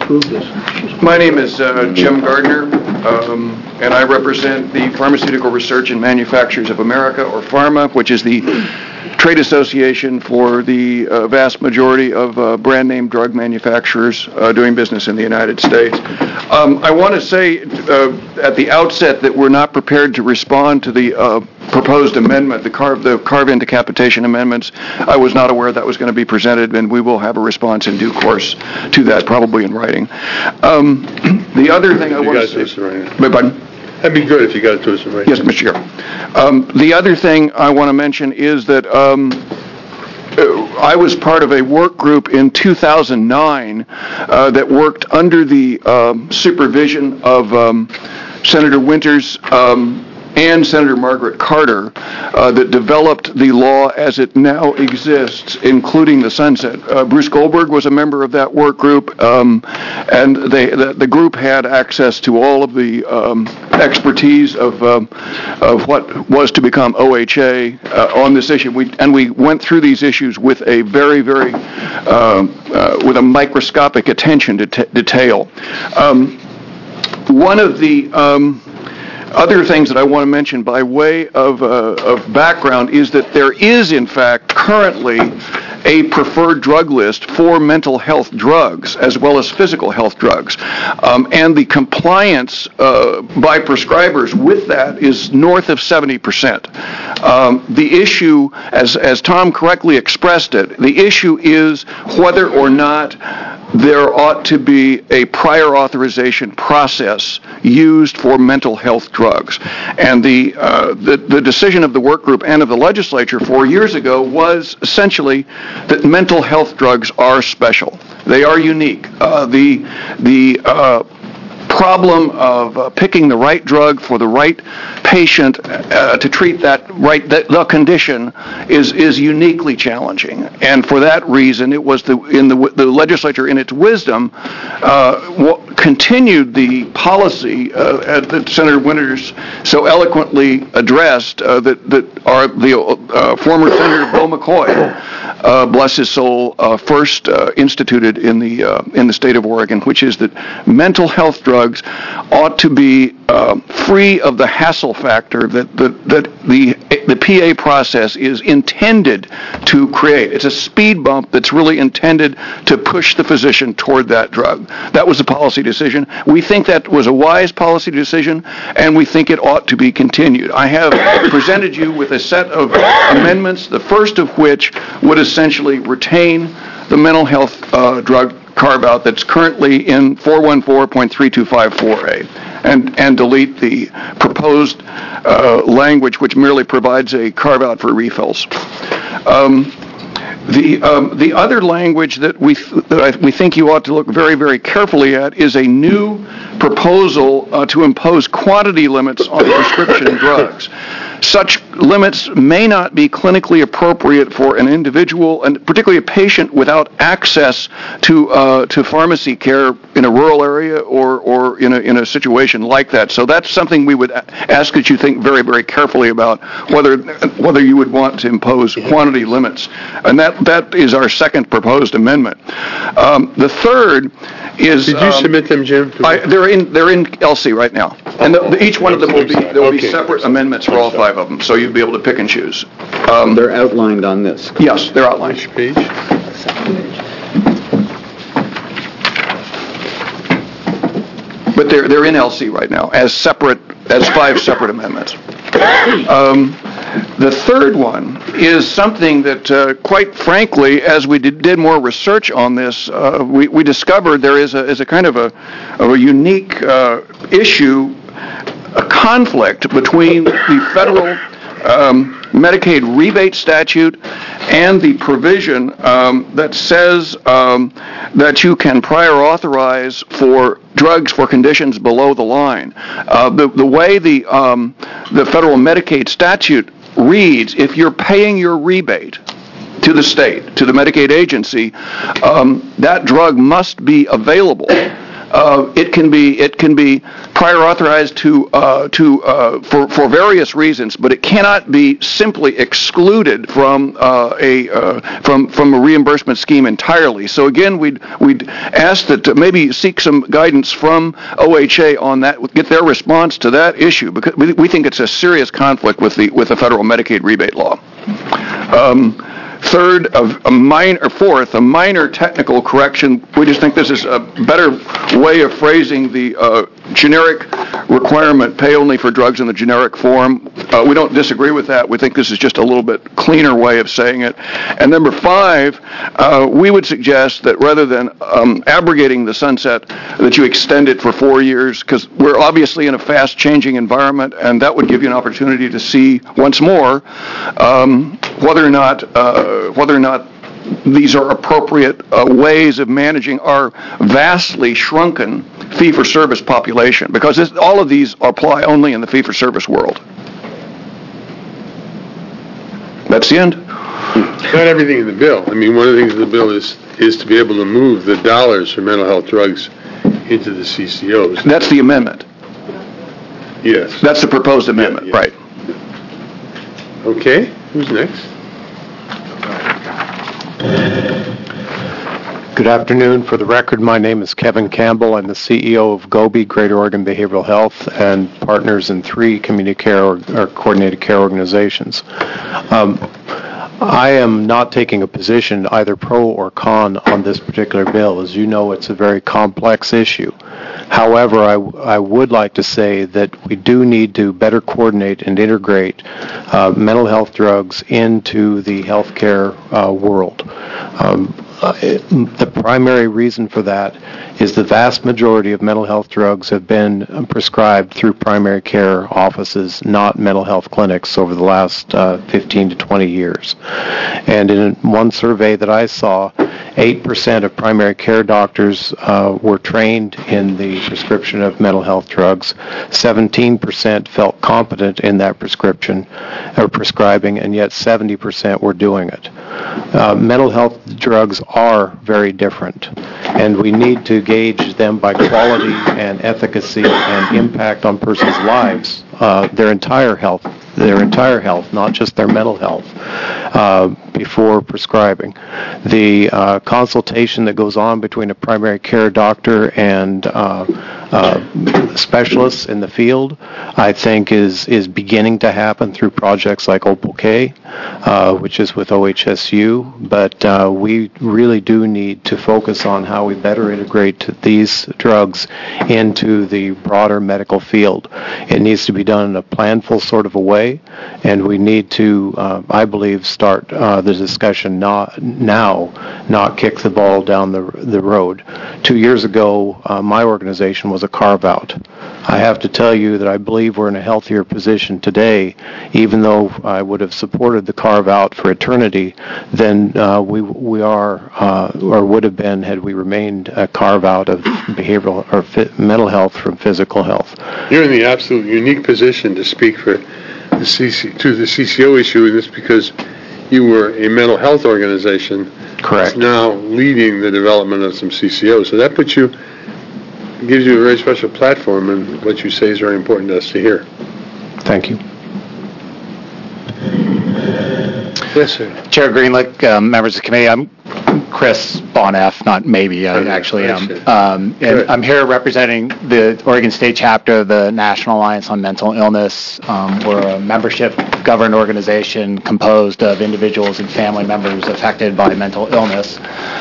K: my name is uh, Jim Gardner, um, and I represent the Pharmaceutical Research and Manufacturers of America, or PhRMA, which is the trade association for the uh, vast majority of uh, brand name drug manufacturers uh, doing business in the United States. Um, I want to say uh, at the outset that we're not prepared to respond to the uh, proposed amendment, the carve the carve-in decapitation amendments. I was not aware that was going to be presented, and we will have a response in due course to that, probably in writing. Um, the other thing I
B: You
K: want
B: got
K: to
B: it
K: say...
B: to us in writing.
K: Beg pardon?
B: That'd be good if you got it to us in writing.
K: Yes, Mister Chair. Um, the other thing I want to mention is that um, I was part of a work group in two thousand nine uh, that worked under the um, supervision of um, Senator Winters um, and Senator Margaret Carter uh, that developed the law as it now exists, including the sunset. Uh, Bruce Goldberg was a member of that work group, um, and they, the, the group had access to all of the um, expertise of um, of what was to become O H A uh, on this issue. We, and we went through these issues with a very, very, uh, uh, with a microscopic attention to t- detail. Um, one of the um, other things that I want to mention by way of, uh, of background is that there is, in fact, currently a preferred drug list for mental health drugs as well as physical health drugs. Um, and the compliance uh, by prescribers with that is north of seventy percent. Um, the issue, as, as Tom correctly expressed it, the issue is whether or not there ought to be a prior authorization process used for mental health drugs. And the, uh, the the decision of the work group and of the legislature four years ago was essentially that mental health drugs are special. They are unique. Uh, the the uh, problem of uh, picking the right drug for the right patient uh, to treat that right the, the condition is is uniquely challenging, and for that reason, it was the in the the legislature in its wisdom uh, w- continued the policy uh, that Senator Winters so eloquently addressed uh, that that our the uh, former Senator Bill McCoy, uh, bless his soul, uh, first uh, instituted in the uh, in the state of Oregon, which is that mental health drugs ought to be uh, free of the hassle factor that, that, that the the P A process is intended to create. It's a speed bump that's really intended to push the physician toward that drug. That was a policy decision. We think that was a wise policy decision, and we think it ought to be continued. I have presented you with a set of amendments, the first of which would essentially retain the mental health uh, drug carve-out that's currently in four one four point three two five four A. and, and delete the proposed uh, language which merely provides a carve-out for refills. Um, The um, the other language that we th- that I, we think you ought to look very, very carefully at is a new proposal uh, to impose quantity limits on prescription drugs. Such limits may not be clinically appropriate for an individual, and particularly a patient without access to uh, to pharmacy care in a rural area or or in a in a situation like that. So that's something we would ask that you think very, very carefully about whether whether you would want to impose quantity limits, and that that is our second proposed amendment. Um, the third is.
B: Did you
K: um,
B: submit them, Jim?
K: I, they're in they're in L C right now, and the, the, each one of them will be there will be
B: Okay.
K: separate amendments for all five of them, so you'll be able to pick and choose. Um,
L: They're outlined on this.
K: yes, they're outlined.
B: Which page?
K: But they're they're in L C right now as separate as five separate amendments. Um, the third one is something that, uh, quite frankly, as we did, did more research on this, uh, we, we discovered there is a is a kind of a of a unique uh, issue, a conflict between the federal um, Medicaid rebate statute and the provision um, that says um, that you can prior authorize for drugs for conditions below the line. Uh, the, the way the, um, the federal Medicaid statute reads, if you're paying your rebate to the state, to the Medicaid agency, um, that drug must be available. Uh, it can be it can be prior authorized to uh, to uh, for for various reasons, but it cannot be simply excluded from uh, a uh, from from a reimbursement scheme entirely. So again, we'd we'd ask that to maybe seek some guidance from O H A on that, get their response to that issue, because we, we think it's a serious conflict with the with the federal Medicaid rebate law. Um, Third, of a minor, fourth, a minor technical correction. We just think this is a better way of phrasing the uh, generic requirement, pay only for drugs in the generic form. Uh, we don't disagree with that. We think this is just a little bit cleaner way of saying it. And number five, uh, we would suggest that rather than um, abrogating the sunset, that you extend it for four years, because we're obviously in a fast-changing environment, and that would give you an opportunity to see once more um, whether or not uh, whether or not these are appropriate uh, ways of managing our vastly shrunken fee-for-service population, because this, all of these apply only in the fee-for-service world. That's the end.
B: Not everything in the bill. I mean, one of the things in the bill is is to be able to move the dollars for mental health drugs into the C C Os.
K: That's the amendment.
B: Yes.
K: That's the proposed amendment,
B: Yeah, yeah.
K: right.
B: Okay. Who's next?
A: Good afternoon. For the record, my name is Kevin Campbell. I'm the C E O of Gobi, Greater Oregon Behavioral Health, and partners in three community care or, or coordinated care organizations. Um, I am not taking a position either pro or con on this particular bill. As you know, it's a very complex issue. However, I, I would like to say that we do need to better coordinate and integrate uh, mental health drugs into the healthcare uh, world. Um, uh, it, the primary reason for that is the vast majority of mental health drugs have been prescribed through primary care offices, not mental health clinics, over the last uh, fifteen to twenty years. And in one survey that I saw, eight percent of primary care doctors uh, were trained in the prescription of mental health drugs. seventeen percent felt competent in that prescription or prescribing, and yet seventy percent were doing it. Uh, mental health drugs are very different, and we need to gauge them by quality and efficacy and impact on persons' lives, uh, their entire health, their entire health, not just their mental health, uh, before prescribing. The uh, consultation that goes on between a primary care doctor and uh, uh, specialists in the field, I think, is is beginning to happen through projects like Opal K, uh, which is with O H S U. But uh, we really do need to focus on how we better integrate these drugs into the broader medical field. It needs to be done in a planful sort of a way, and we need to, uh, I believe, start uh, the discussion not, now, not kick the ball down the the road. Two years ago, uh, my organization was a carve-out.
L: I have to tell you that I believe we're in a healthier position today, even though I would have supported the carve-out for eternity, than uh, we we are uh, or would have been had we remained a carve-out of behavioral or fi- mental health from physical health.
B: You're in the absolute unique position to speak for the C C, to the C C O issue, and this because you were a mental health organization.
L: Correct.
B: That's now leading the development of some C C Os. So that puts you, gives you a very special platform, and what you say is very important to us to hear.
L: Thank you.
B: Yes, sir.
M: Chair Greenlick, um, members of the committee, I'm Chris Boneff, not maybe, I actually am. Um, and I'm here representing the Oregon State chapter of the National Alliance on Mental Illness. Um, we're a membership-governed organization composed of individuals and family members affected by mental illness.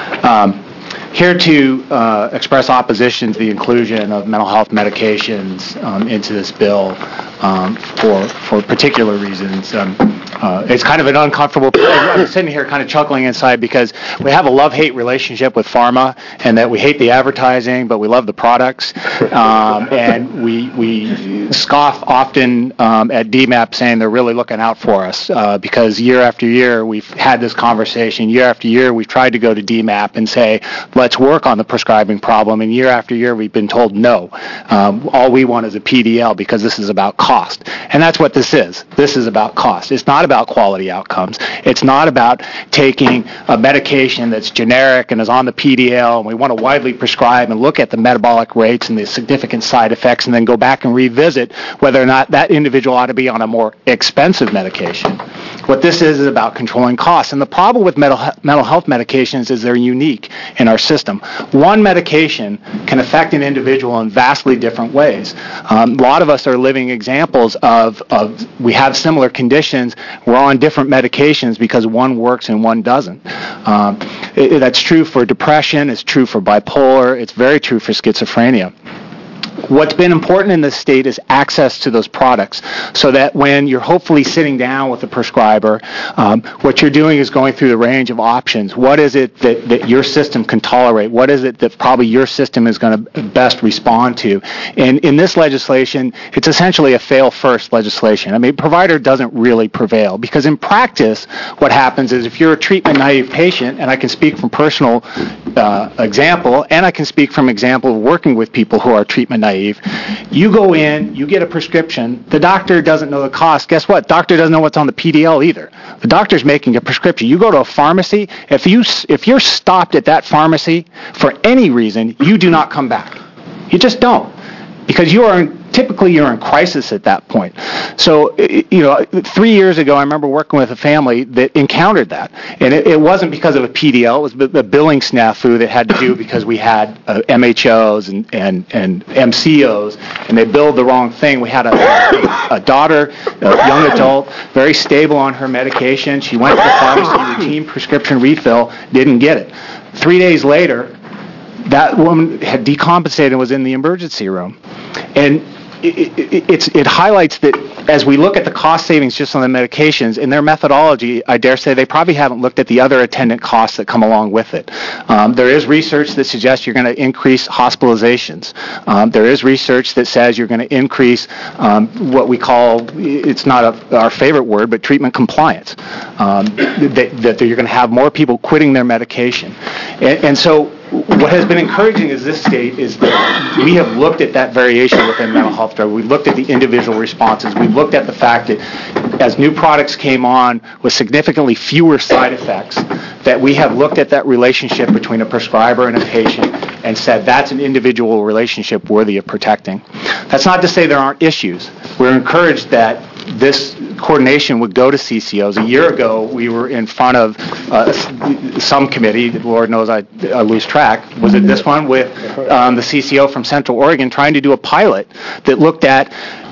M: Um, Here to uh, express opposition to the inclusion of mental health medications um, into this bill um, for for particular reasons. Um, uh, it's kind of an uncomfortable. I'm sitting here kind of chuckling inside because we have a love-hate relationship with pharma, and that we hate the advertising, but we love the products, um, and we we scoff often um, at D MAP saying they're really looking out for us uh, because year after year we've had this conversation. Year after year we've tried to go to D MAP and say, let's work on the prescribing problem, and year after year we've been told no. Um, all we want is a P D L because this is about cost. And that's what this is. This is about cost. It's not about quality outcomes. It's not about taking a medication that's generic and is on the P D L, and we want to widely prescribe and look at the metabolic rates and the significant side effects and then go back and revisit whether or not that individual ought to be on a more expensive medication. What this is is about controlling costs. And the problem with mental, mental health medications is they're unique in our system. One medication can affect an individual in vastly different ways. Um, a lot of us are living examples of, of we have similar conditions. We're on different medications because one works and one doesn't. Um, it, that's true for depression. It's true for bipolar. It's very true for schizophrenia. What's been important in this state is access to those products so that when you're hopefully sitting down with a prescriber, um, what you're doing is going through the range of options. What is it that, that your system can tolerate? What is it that probably your system is going to best respond to? And in this legislation, it's essentially a fail-first legislation. I mean, provider doesn't really prevail because in practice, what happens is if you're a treatment-naive patient, and I can speak from personal uh, example, and I can speak from example of working with people who are treatment naive. You go in, you get a prescription, the doctor doesn't know the cost. Guess what? Doctor doesn't know what's on the P D L either. The doctor's making a prescription. You go to a pharmacy, if you if you're stopped at that pharmacy for any reason, you do not come back. You just don't. Because you are in, typically you're in crisis at that point. So, you know, three years ago, I remember working with a family that encountered that. And it, it wasn't because of a P D L. It was the, the billing snafu that had to do because we had uh, M H Os and, and, and M C Os, and they billed the wrong thing. We had a, a, a daughter, a young adult, very stable on her medication. She went to the pharmacy, routine prescription refill, didn't get it. Three days later, that woman had decompensated and was in the emergency room. And it, it, it's, it highlights that as we look at the cost savings just on the medications, in their methodology, I dare say they probably haven't looked at the other attendant costs that come along with it. Um, there is research that suggests you're going to increase hospitalizations. Um, there is research that says you're going to increase um, what we call, it's not a, our favorite word, but treatment compliance. Um, that, that you're going to have more people quitting their medication. And, and so what has been encouraging is this state is that we have looked at that variation within mental health drug. We've looked at the individual responses. We've looked at the fact that as new products came on with significantly fewer side effects, that we have looked at that relationship between a prescriber and a patient and said that's an individual relationship worthy of protecting. That's not to say there aren't issues. We're encouraged that this coordination would go to C C Os. A year ago, we were in front of uh, some committee, Lord knows I, I lose track, was it this one, with um, the C C O from Central Oregon trying to do a pilot that looked at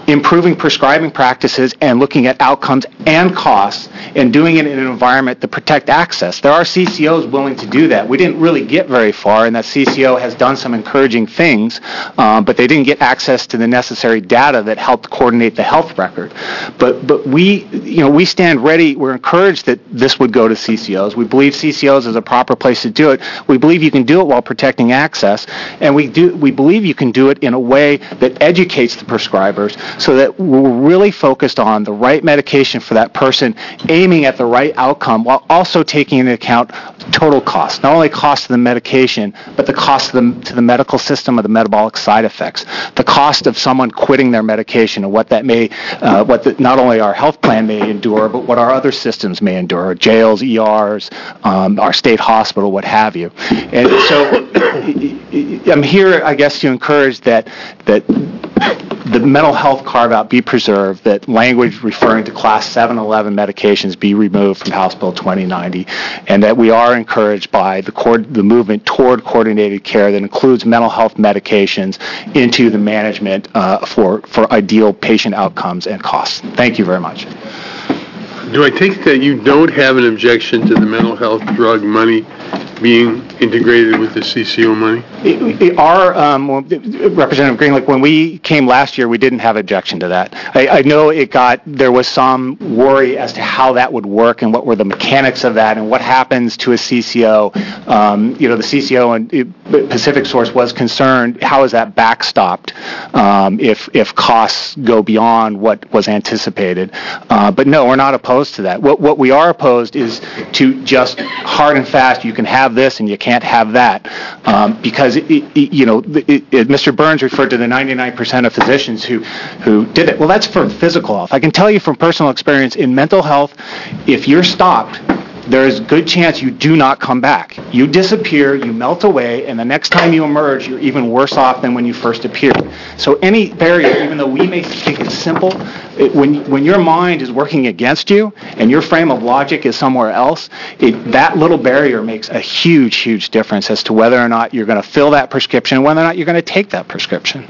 M: improving prescribing practices and looking at outcomes and costs and doing it in an environment to protect access. There are C C Os willing to do that. We didn't really get very far, and that C C O has done some encouraging things, um, but they didn't get access to the necessary data that helped coordinate the health record. But but we, you know, we stand ready. We're encouraged that this would go to C C Os. We believe C C Os is a proper place to do it. We believe you can do it while protecting access, and we do. We believe you can do it in a way that educates the prescribers so that we're really focused on the right medication for that person, aiming at the right outcome while also taking into account total cost, not only cost of the medication, but the cost of the, to the medical system of the metabolic side effects, the cost of someone quitting their medication and what that may, uh, what the, not only our health plan may endure, but what our other systems may endure, jails, E Rs, um, our state hospital, what have you. And so I'm here, I guess, to encourage that that the mental health carve-out be preserved, that language referring to class seven eleven medications be removed from House Bill twenty ninety, and that we are encouraged by the, co- the movement toward coordinated care that includes mental health medications into the management uh, for, for ideal patient outcomes and costs. Thank you very much.
B: Do I take that you don't have an objection to the mental health drug money being integrated with the C C O money?
M: It, it, our um, Representative Green, like when we came last year, we didn't have objection to that. I, I know it got there was some worry as to how that would work and what were the mechanics of that and what happens to a C C O. Um, you know, the C C O and Pacific Source was concerned how is that backstopped um, if if costs go beyond what was anticipated. Uh, but no, we're not opposed to that. What what we are opposed is to just hard and fast. You can have this and you can't have that um, because it, it, you know it, it, Mister Burns referred to the ninety-nine percent of physicians who who did it. Well, that's for physical health. I can tell you from personal experience in mental health, if you're stopped, there is a good chance you do not come back. You disappear, you melt away, and the next time you emerge, you're even worse off than when you first appeared. So any barrier, even though we may think it's simple, it, when when your mind is working against you and your frame of logic is somewhere else, it, that little barrier makes a huge, huge difference as to whether or not you're going to fill that prescription and whether or not you're going to take that prescription.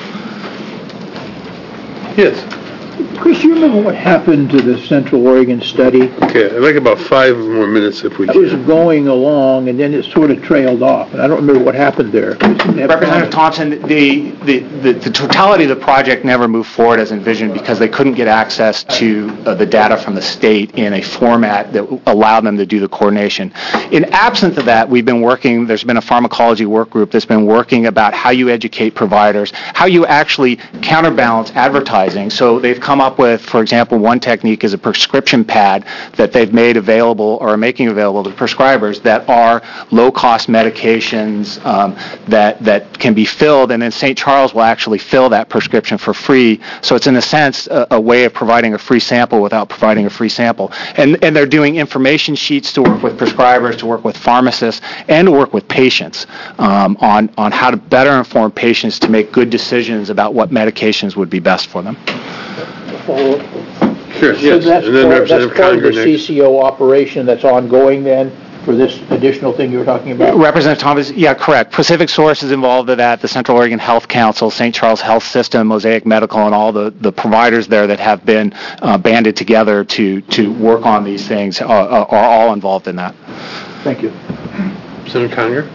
B: Yes.
H: Chris, you remember what happened to the Central Oregon study?
B: Okay, I'd like about five more minutes if we
H: It
B: can.
H: was going along, and then it sort of trailed off, and I don't remember what happened there.
M: Representative Thompson, the, the, the, the totality of the project never moved forward as envisioned because they couldn't get access to uh, the data from the state in a format that allowed them to do the coordination. In absence of that, we've been working, there's been a pharmacology work group that's been working about how you educate providers, how you actually counterbalance advertising. So they've come up with, for example, one technique is a prescription pad that they've made available or are making available to prescribers that are low-cost medications um, that that can be filled, and then Saint Charles will actually fill that prescription for free. So it's, in a sense, a, a way of providing a free sample without providing a free sample. And, and they're doing information sheets to work with prescribers, to work with pharmacists, and to work with patients um, on, on how to better inform patients to make good decisions about what medications would be best for them.
H: Follow-up.
B: Sure,
H: So
B: yes.
H: that's
B: And then
H: part, that's
B: Representative
H: part of
B: Conger
H: the
B: next.
H: C C O operation that's ongoing then for this additional thing you were talking about?
M: Representative Thomas, yeah, correct. Pacific Source is involved in that, the Central Oregon Health Council, Saint Charles Health System, Mosaic Medical, and all the, the providers there that have been uh, banded together to, to work on these things are, are all involved in that.
H: Thank you.
B: Senator Conger?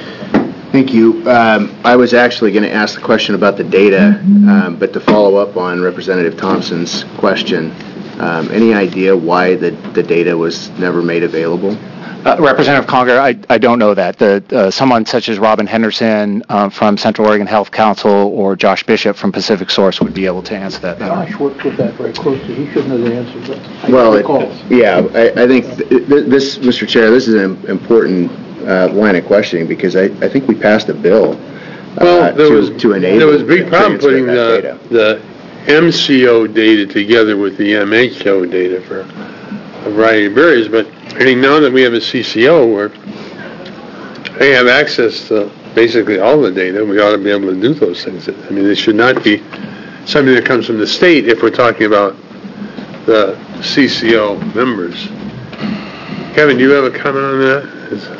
N: Thank you. Um, I was actually going to ask the question about the data, um, but to follow up on Representative Thompson's question, um, any idea why the, the data was never made available?
M: Uh, Representative Conger, I, I don't know that. The, uh, someone such as Robin Henderson um, from Central Oregon Health Council or Josh Bishop from Pacific Source would be able to answer that.
H: Josh worked with that very closely. He should know the answer, but I
N: Well,
H: recall.
N: it, yeah, I, I think th- th- this, Mister Chair, this is an important uh, line of questioning because I, I think we passed a bill uh,
B: Well, there
N: to,
B: was,
N: to enable
B: there was a big
N: the
B: problem
N: transfer
B: putting
N: of that
B: the, the M C O data together with the M H O data for a variety of barriers, but I think now that we have a C C O where they have access to basically all the data, we ought to be able to do those things. I mean, it should not be something that comes from the state if we're talking about the C C O members. Kevin, do you have a comment on that? Is-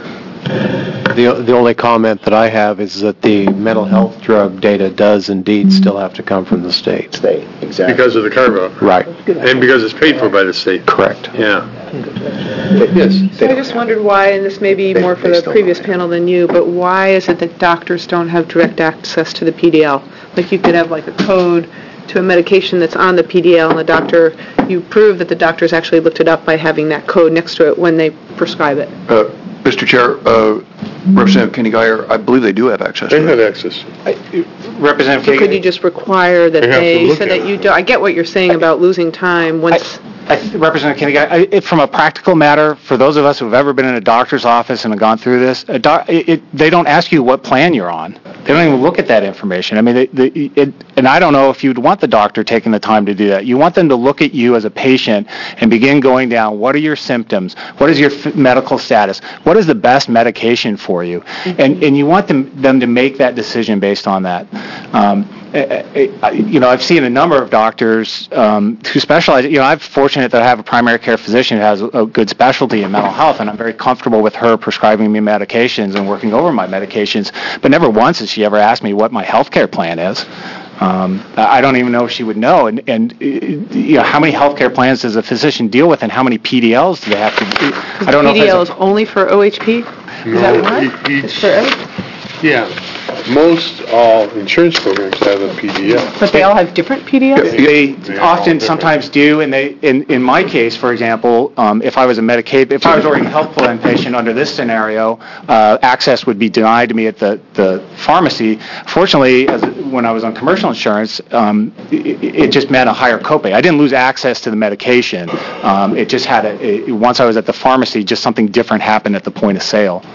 L: The, the only comment that I have is that the mental health drug data does indeed still have to come from the state.
N: State, exactly.
B: Because of the carve-out.
L: Right.
B: And because it's paid for by the state.
L: Correct.
B: Yeah. Yes.
O: So I just wondered why, and this may be more for the previous panel than you, but why is it that doctors don't have direct access to the P D L? Like you could have like a code to a medication that's on the P D L, and the doctor, you prove that the doctor's actually looked it up by having that code next to it when they prescribe it.
K: Uh, Mister Chair, uh, Representative Kenny Geyer, I believe they do have access to
B: They
K: it.
B: have access.
M: Representative
O: So could you just require that
B: They have to
O: they,
B: look
O: so
B: at
O: that
B: it.
O: you do, I get what you're saying about losing time once,
M: I, Representative Kennedy, I, it, from a practical matter, for those of us who have ever been in a doctor's office and have gone through this, a doc, it, it, they don't ask you what plan you're on. They don't even look at that information. I mean, they, they, it, and I don't know if you'd want the doctor taking the time to do that. You want them to look at you as a patient and begin going down, what are your symptoms? What is your f- medical status? What is the best medication for you? Mm-hmm. And, and you want them, them to make that decision based on that. Um, You know, I've seen a number of doctors um, who specialize. You know, I'm fortunate that I have a primary care physician who has a good specialty in mental health, and I'm very comfortable with her prescribing me medications and working over my medications. But never once has she ever asked me what my health care plan is. Um, I don't even know if she would know. And, and you know, how many health care plans does a physician deal with, and how many P D Ls do they have to do? I don't know.
O: P D L
M: if
O: is only for O H P? Is that what?
B: Each,
O: It's for every-
B: yeah. Most all insurance programs have a P D L.
O: But they all have different P D Ls?
M: They often sometimes do, and they, in, in my case, for example, um, if I was a Medicaid, if I was already a health plan patient under this scenario, uh, access would be denied to me at the, the pharmacy. Fortunately, as, when I was on commercial insurance, um, it, it just meant a higher copay. I didn't lose access to the medication. Um, it just had a, it, once I was at the pharmacy, just something different happened at the point of sale.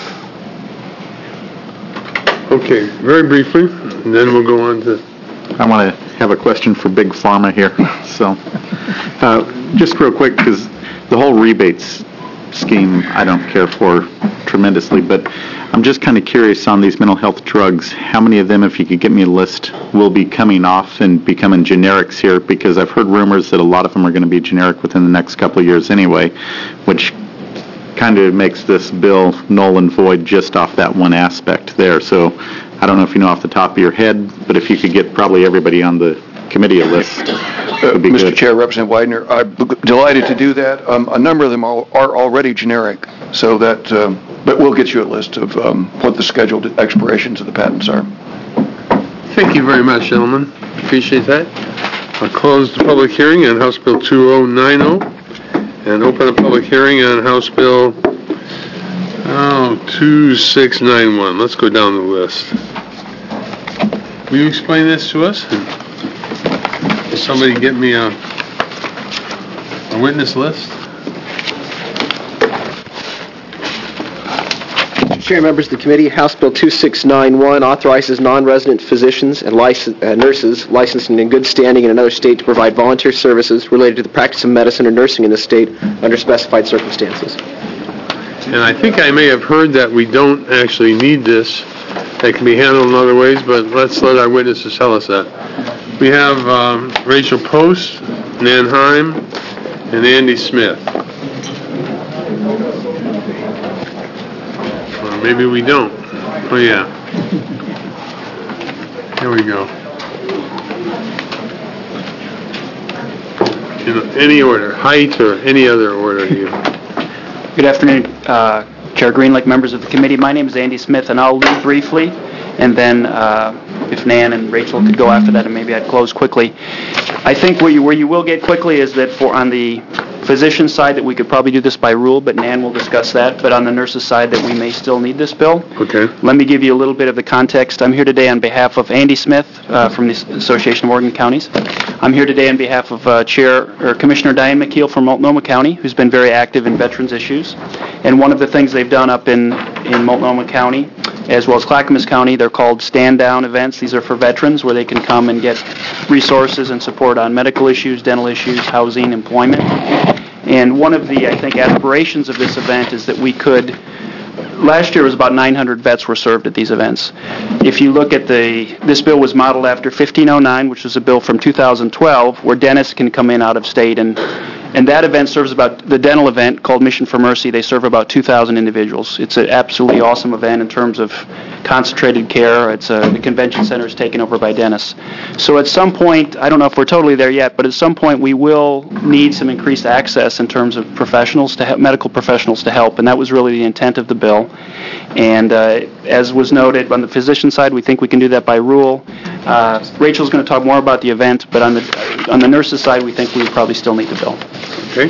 B: Okay, very briefly, and then we'll go on to...
J: I want to have a question for Big Pharma here. So, uh, just real quick, because the whole rebates scheme I don't care for tremendously, but I'm just kind of curious on these mental health drugs, how many of them, if you could get me a list, will be coming off and becoming generics here? Because I've heard rumors that a lot of them are going to be generic within the next couple of years anyway, which kind of makes this bill null and void just off that one aspect there. So I don't know if you know off the top of your head, but if you could get probably everybody on the committee a list,
K: uh,
J: would be
K: Mister
J: good.
K: Chair, Representative Widener, I'm delighted to do that. Um, a number of them are, are already generic, so that, um, but we'll get you a list of um, what the scheduled expirations of the patents are.
B: Thank you very much, gentlemen. Appreciate that. I'll close the public hearing on House Bill two oh nine oh and open a public hearing on House Bill oh, two six nine one. Let's go down the list. Will you explain this to us? Will somebody get me a, a witness list?
D: Chair, members of the committee, House Bill two six nine one authorizes non-resident physicians and lic- uh, nurses licensed and in good standing in another state to provide volunteer services related to the practice of medicine or nursing in the state under specified circumstances.
B: And I think I may have heard that we don't actually need this. That can be handled in other ways, but let's let our witnesses tell us that. We have um, Rachel Post, Nan Heim, and Andy Smith. Or maybe we don't. Oh, yeah. Here we go. In any order, height or any other order here.
P: Good afternoon, uh, Chair Greenlick, members of the committee. My name is Andy Smith, and I'll lead briefly, and then uh, if Nan and Rachel could go after that, and maybe I'd close quickly. I think where you, where you will get quickly is that for on the physician side that we could probably do this by rule, but Nan will discuss that, but on the nurses side that we may still need this bill.
B: Okay.
P: Let me give you a little bit of the context. I'm here today on behalf of Andy Smith uh, from the Association of Oregon Counties. I'm here today on behalf of uh, Chair or Commissioner Diane McKeel from Multnomah County, who's been very active in veterans issues. And one of the things they've done up in, in Multnomah County, as well as Clackamas County, they're called stand-down events. These are for veterans where they can come and get resources and support on medical issues, dental issues, housing, employment. And one of the, I think, aspirations of this event is that we could, last year was about nine hundred vets were served at these events. If you look at the, this bill was modeled after fifteen oh nine, which was a bill from two thousand twelve, where dentists can come in out of state and and that event serves about, the dental event called Mission for Mercy, they serve about two thousand individuals. It's an absolutely awesome event in terms of concentrated care. It's a, the convention center is taken over by dentists. So at some point, I don't know if we're totally there yet, but at some point we will need some increased access in terms of professionals to help, medical professionals to help, and that was really the intent of the bill. And uh, as was noted, on the physician side, we think we can do that by rule. Uh, Rachel's going to talk more about the event, but on the on the nurses' side, we think we probably still need the bill.
B: Okay.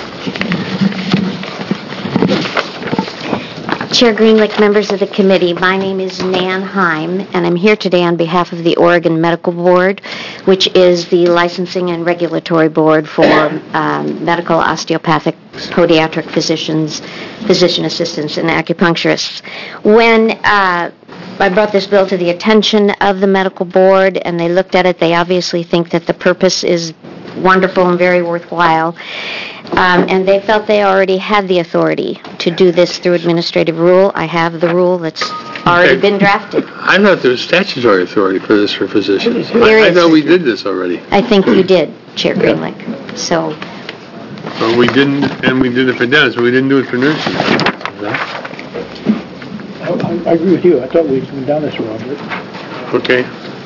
Q: Chair Greenlick, members of the committee, my name is Nan Heim, and I'm here today on behalf of the Oregon Medical Board, which is the licensing and regulatory board for um, medical, osteopathic, podiatric physicians, physician assistants, and acupuncturists. When uh, I brought this bill to the attention of the medical board, and they looked at it, they obviously think that the purpose is wonderful and very worthwhile. Um, and they felt they already had the authority to do this through administrative rule. I have the rule that's already been drafted.
B: I thought there was statutory authority for this for physicians.
Q: There
B: I, I
Q: is.
B: thought we did this already.
Q: I think you did, Chair Greenlick. So,
B: Well, we didn't, and we did it for dentists, but we didn't do it for nurses.
H: I, I agree with you. I thought we'd been down this road.
B: Okay.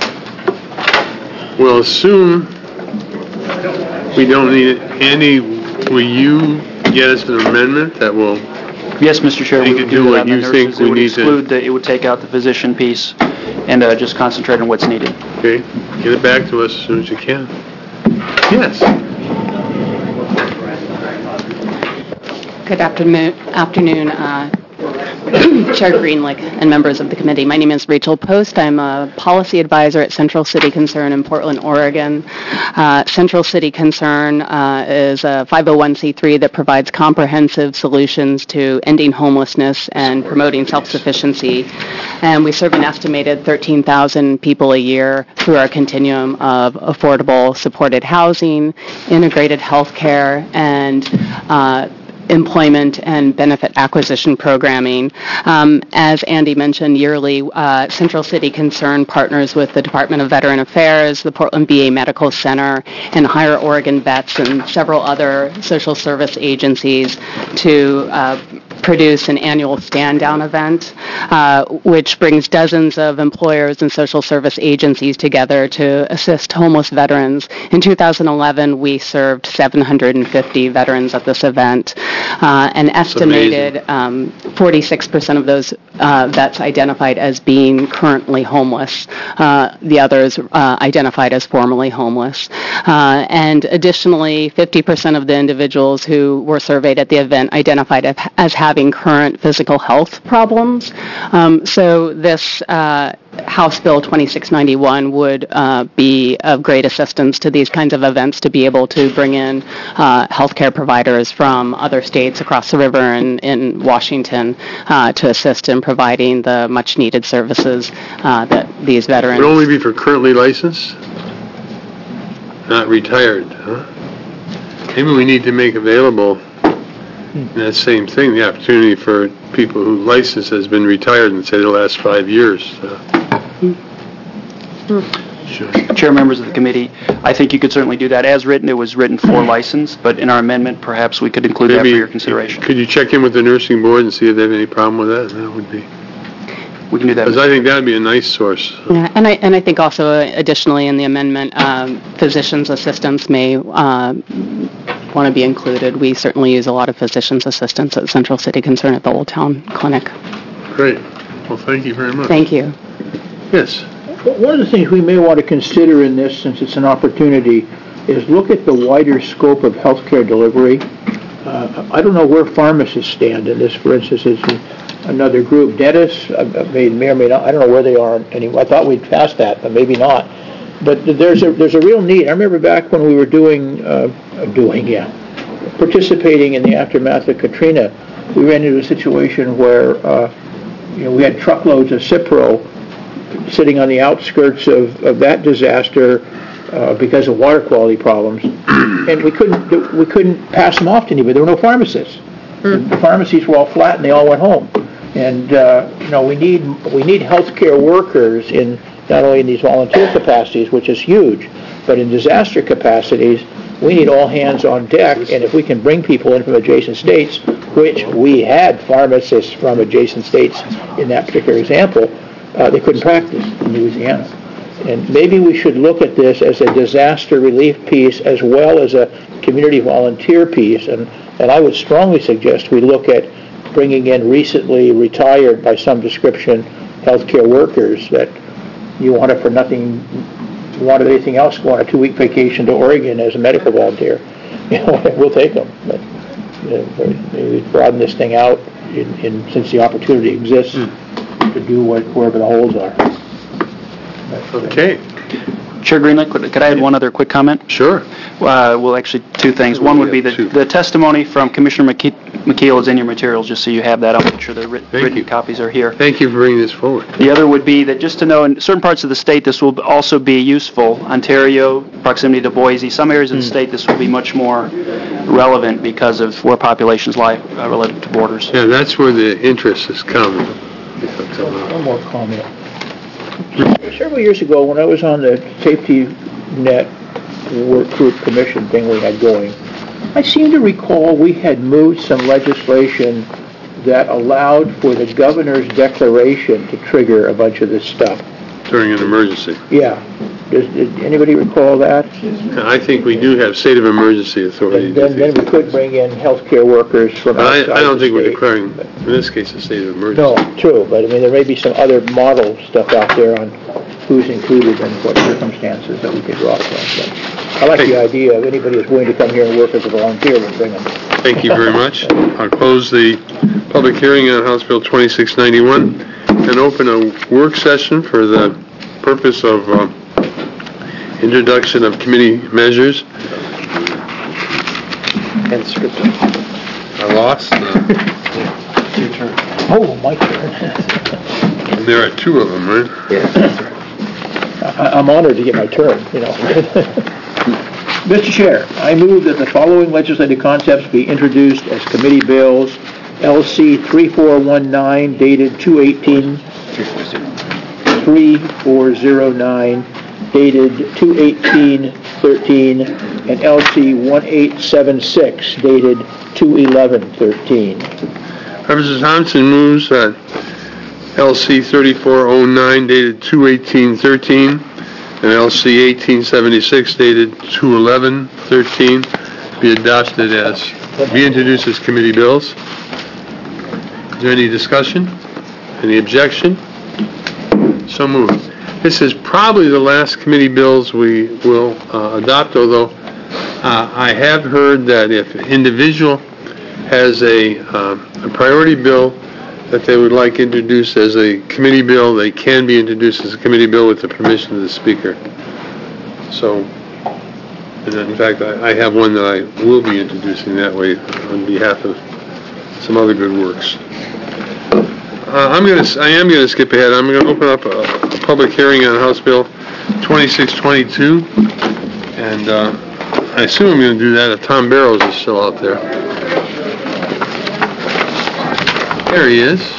B: We'll assume we don't need it. Andy, will you get us an amendment that will...
P: Yes, Mister Chair, we
B: You
P: would
B: can do
P: that
B: what
P: on the
B: you
P: nurses.
B: think
P: It
B: we
P: would
B: need to-
P: exclude the, it would take out the physician piece and uh, just concentrate on what's needed.
B: Okay, get it back to us as soon as you can. Yes.
R: Good afternoon, afternoon, uh, Chair Greenlick and members of the committee. My name is Rachel Post. I'm a policy advisor at Central City Concern in Portland, Oregon. Uh, Central City Concern uh, is a five oh one c three that provides comprehensive solutions to ending homelessness and promoting self-sufficiency. And we serve an estimated thirteen thousand people a year through our continuum of affordable supported housing, integrated health care, and uh, employment and benefit acquisition programming. Um, as Andy mentioned, yearly, uh, Central City Concern partners with the Department of Veteran Affairs, the Portland V A Medical Center, and Higher Oregon Vets, and several other social service agencies to uh, produce an annual stand-down event, uh, which brings dozens of employers and social service agencies together to assist homeless veterans. In two thousand eleven, we served seven hundred fifty veterans at this event. Uh, an estimated um, forty-six percent of those uh, vets identified as being currently homeless. Uh, the others uh, identified as formerly homeless. Uh, and additionally, fifty percent of the individuals who were surveyed at the event identified as having current physical health problems. Um, so this uh, House Bill twenty-six ninety-one would uh, be of great assistance to these kinds of events to be able to bring in uh, healthcare providers from other states across the river and in Washington uh, to assist in providing the much-needed services uh, that these veterans...
B: It would only be for currently licensed, not retired, huh? Maybe we need to make available that same thing, the opportunity for people whose license has been retired in, say, the last five years. Uh,
P: Sure. Chair, members of the committee, I think you could certainly do that. As written, it was written for license, but in our amendment, perhaps we could include
B: Maybe,
P: that for your consideration.
B: Could you check in with the nursing board and see if they have any problem with that? That would be...
P: We can do that.
B: Because I think that would be a nice source.
R: Yeah, and I and I think also uh, additionally in the amendment, um, physicians' assistants may uh, want to be included. We certainly use a lot of physicians' assistants at Central City Concern at the Old Town Clinic.
B: Great. Well, thank you very much.
R: Thank you.
B: Yes.
H: One of the things we may want to consider in this, since it's an opportunity, is look at the wider scope of healthcare delivery. Uh, I don't know where pharmacists stand in this. For instance, is another group. Dentists uh, may, may or may not. I don't know where they are anymore. I thought we'd passed that, but maybe not. But there's a there's a real need. I remember back when we were doing uh, doing yeah, participating in the aftermath of Katrina, we ran into a situation where uh, you know we had truckloads of Cipro sitting on the outskirts of, of that disaster uh, because of water quality problems, and we couldn't we couldn't pass them off to anybody. There were no pharmacists. Mm. The pharmacies were all flat, and they all went home. And uh, you know we need we need healthcare workers in not only in these volunteer capacities, which is huge, but in disaster capacities we need all hands on deck, and if we can bring people in from adjacent states, which we had pharmacists from adjacent states in that particular example, uh, they couldn't practice in Louisiana. And maybe we should look at this as a disaster relief piece as well as a community volunteer piece, and, and I would strongly suggest we look at bringing in recently retired by some description healthcare workers that you want it for nothing, you wanted anything else, go on a two-week vacation to Oregon as a medical volunteer. You know, we'll take them. But you know, maybe broaden this thing out in, in, since the opportunity exists mm. to do what, wherever the holes are.
B: Okay.
P: Chair Greenlee, could, could I add one other quick comment?
B: Sure.
P: Uh, well, actually, two things. One would be the, the testimony from Commissioner McKe- McKeel is in your materials, just so you have that. I'll make sure the writ- written
B: you.
P: copies are here.
B: Thank you for bringing this forward.
P: The other would be that just to know, in certain parts of the state, this will also be useful. Ontario, proximity to Boise, some areas of the state, this will be much more relevant because of where populations lie uh, relative to borders.
B: Yeah, that's where the interest is coming.
H: One more comment. Several years ago, when I was on the Safety Net Work Group Commission thing we had going, I seem to recall we had moved some legislation that allowed for the governor's declaration to trigger a bunch of this stuff.
B: During an emergency.
H: Yeah. Does, did anybody recall that?
B: I think we do have state of emergency authority.
H: Then, then we could bring in healthcare workers from outside
B: I, I don't
H: the
B: think we're
H: state.
B: declaring, in this case, a state of emergency.
H: No, true, but I mean, there may be some other model stuff out there on who's included and what circumstances that we could draw from. But I like the idea of anybody who's willing to come here and work as a volunteer, we'll bring them.
B: Thank you very much. I'll close the public hearing on House Bill twenty-six ninety-one and open a work session for the purpose of uh, introduction of committee measures.
D: And scripture.
B: I lost. Uh,
D: Your turn.
H: Oh, my turn.
B: there are two of them, right?
D: Yeah, that's right.
H: I- I'm honored to get my turn, you know. Mister Chair, I move that the following legislative concepts be introduced as committee bills. L C three four one nine dated two eighteen, three four zero nine dated two eighteen thirteen, and L C one eight seven six dated two eleven thirteen.
B: Representative Thompson moves that L C thirty-four oh nine dated two eighteen thirteen and L C eighteen seventy-six dated two eleven thirteen be adopted as, be introduced as committee bills. Is there any discussion? Any objection? So moved. This is probably the last committee bills we will uh, adopt, although uh, I have heard that if an individual has a, uh, a priority bill that they would like introduced as a committee bill, they can be introduced as a committee bill with the permission of the Speaker. So, and in fact, I, I have one that I will be introducing that way on behalf of some other good works. Uh, I'm going to, I am going to skip ahead. I'm going to open up a, a public hearing on House Bill twenty-six twenty-two, and uh, I assume I'm going to do that if Tom Barrows is still out there. There he is.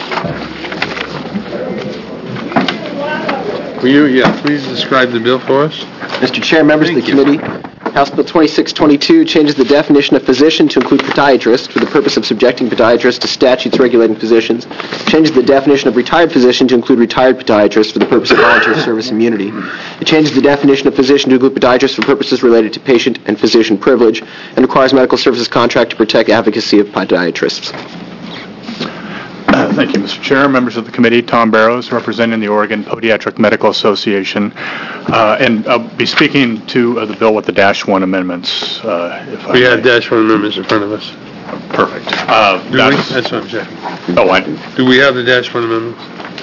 B: Will you, yeah, please describe the bill for us?
D: Mister Chair, members
B: Thank
D: of the
B: you.
D: committee, House Bill twenty-six twenty-two changes the definition of physician to include podiatrist for the purpose of subjecting podiatrists to statutes regulating physicians, changes the definition of retired physician to include retired podiatrists for the purpose of volunteer service immunity. It changes the definition of physician to include podiatrists for purposes related to patient and physician privilege, and requires medical services contract to protect advocacy of podiatrists.
S: Uh, Thank you, Mister Chair, members of the committee. Tom Barrows, representing the Oregon Podiatric Medical Association, uh, and I'll be speaking to uh, the bill with the dash one amendments. Uh, if I
B: We
S: may.
B: have dash one amendments in front of us.
S: Perfect. Uh,
B: Do we?
S: that's,
B: That's what I'm checking.
S: oh, I,
B: Do we have the dash one amendments?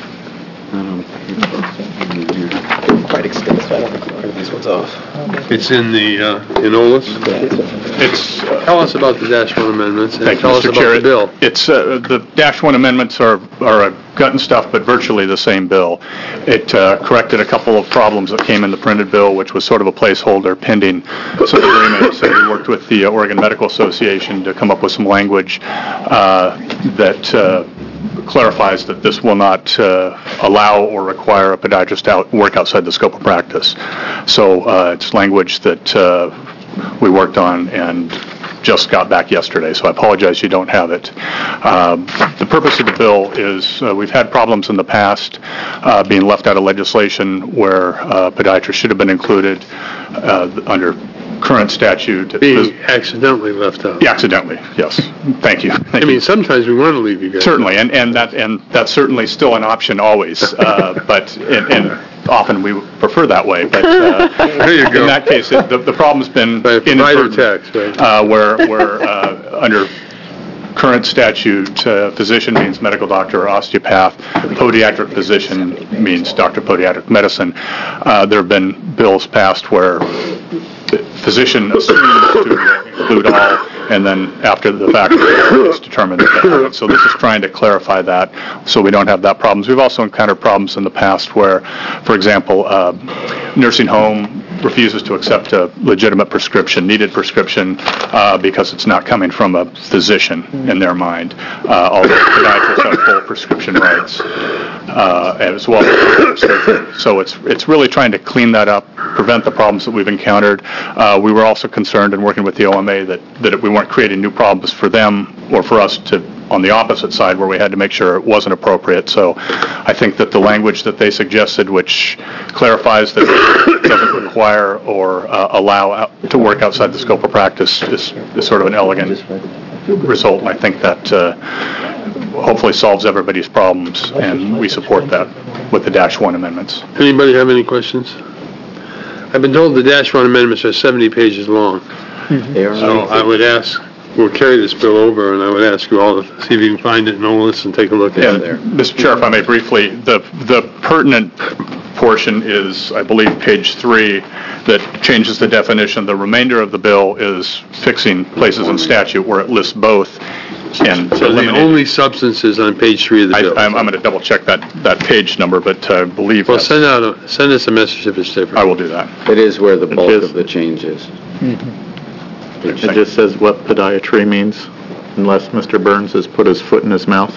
D: Quite extensive. I don't think part of these ones off.
B: It's in the, uh, in O L A S?
S: it's. Uh,
B: Tell us about the dash one amendments and
S: Thank you,
B: tell us
S: Mister
B: about
S: Chair.
B: the bill.
S: It's, uh, the dash one amendments are, are a gut and stuff, but virtually the same bill. It uh, corrected a couple of problems that came in the printed bill, which was sort of a placeholder pending some agreements. So we worked with the Oregon Medical Association to come up with some language uh, that uh, clarifies that this will not uh, allow or require a podiatrist to out, work outside the scope of practice. So uh, it's language that uh, we worked on and just got back yesterday, so I apologize you don't have it. Uh, the purpose of the bill is uh, we've had problems in the past uh, being left out of legislation where uh, podiatrists should have been included uh, under current statute.
B: Being accidentally left out.
S: Yeah, accidentally, yes. Thank you. Thank
B: I
S: you.
B: mean, sometimes we want to leave you guys.
S: Certainly, and, and that and that's certainly still an option always, uh, but and, and often we prefer that way. But uh,
B: there you go.
S: In that case, it, the, the problem's been
B: inadvertent tax, right?
S: uh, where where uh, under current statute, uh, physician means medical doctor or osteopath. Podiatric physician means doctor of podiatric medicine. Uh, there have been bills passed where the physician assumes to include all, and then after the fact, it's determined that they haven't. So this is trying to clarify that so we don't have that problems. We've also encountered problems in the past where, for example, uh, nursing home refuses to accept a legitimate prescription, needed prescription, uh, because it's not coming from a physician in their mind, uh, although podiatrists have full prescription rights uh, as well as surgery. So it's it's really trying to clean that up, prevent the problems that we've encountered. Uh, we were also concerned in working with the O M A that, that we weren't creating new problems for them or for us to on the opposite side where we had to make sure it wasn't appropriate. So I think that the language that they suggested, which clarifies that it doesn't require or uh, allow out to work outside the scope of practice, is, is sort of an elegant result. And I think that uh, hopefully solves everybody's problems, and we support that with the Dash one amendments.
B: Anybody have any questions? I've been told the Dash one amendments are seventy pages long. So I would ask, we'll carry this bill over, and I would ask you all to see if you can find it in Olis and take a look at it.
S: Mister Chair, if I may briefly, the the pertinent portion is, I believe, page three, that changes the definition. The remainder of the bill is fixing places in statute where it lists both. And
B: so the only substances on page three of the bill.
S: I, I'm, I'm going to double check that, that page number, but I uh, believe.
B: Well, send out a, send us a message if it's different.
S: I will do that.
J: It is where the bulk of the change is.
S: Mm-hmm.
J: It just says what podiatry means, unless Mister Burns has put his foot in his mouth.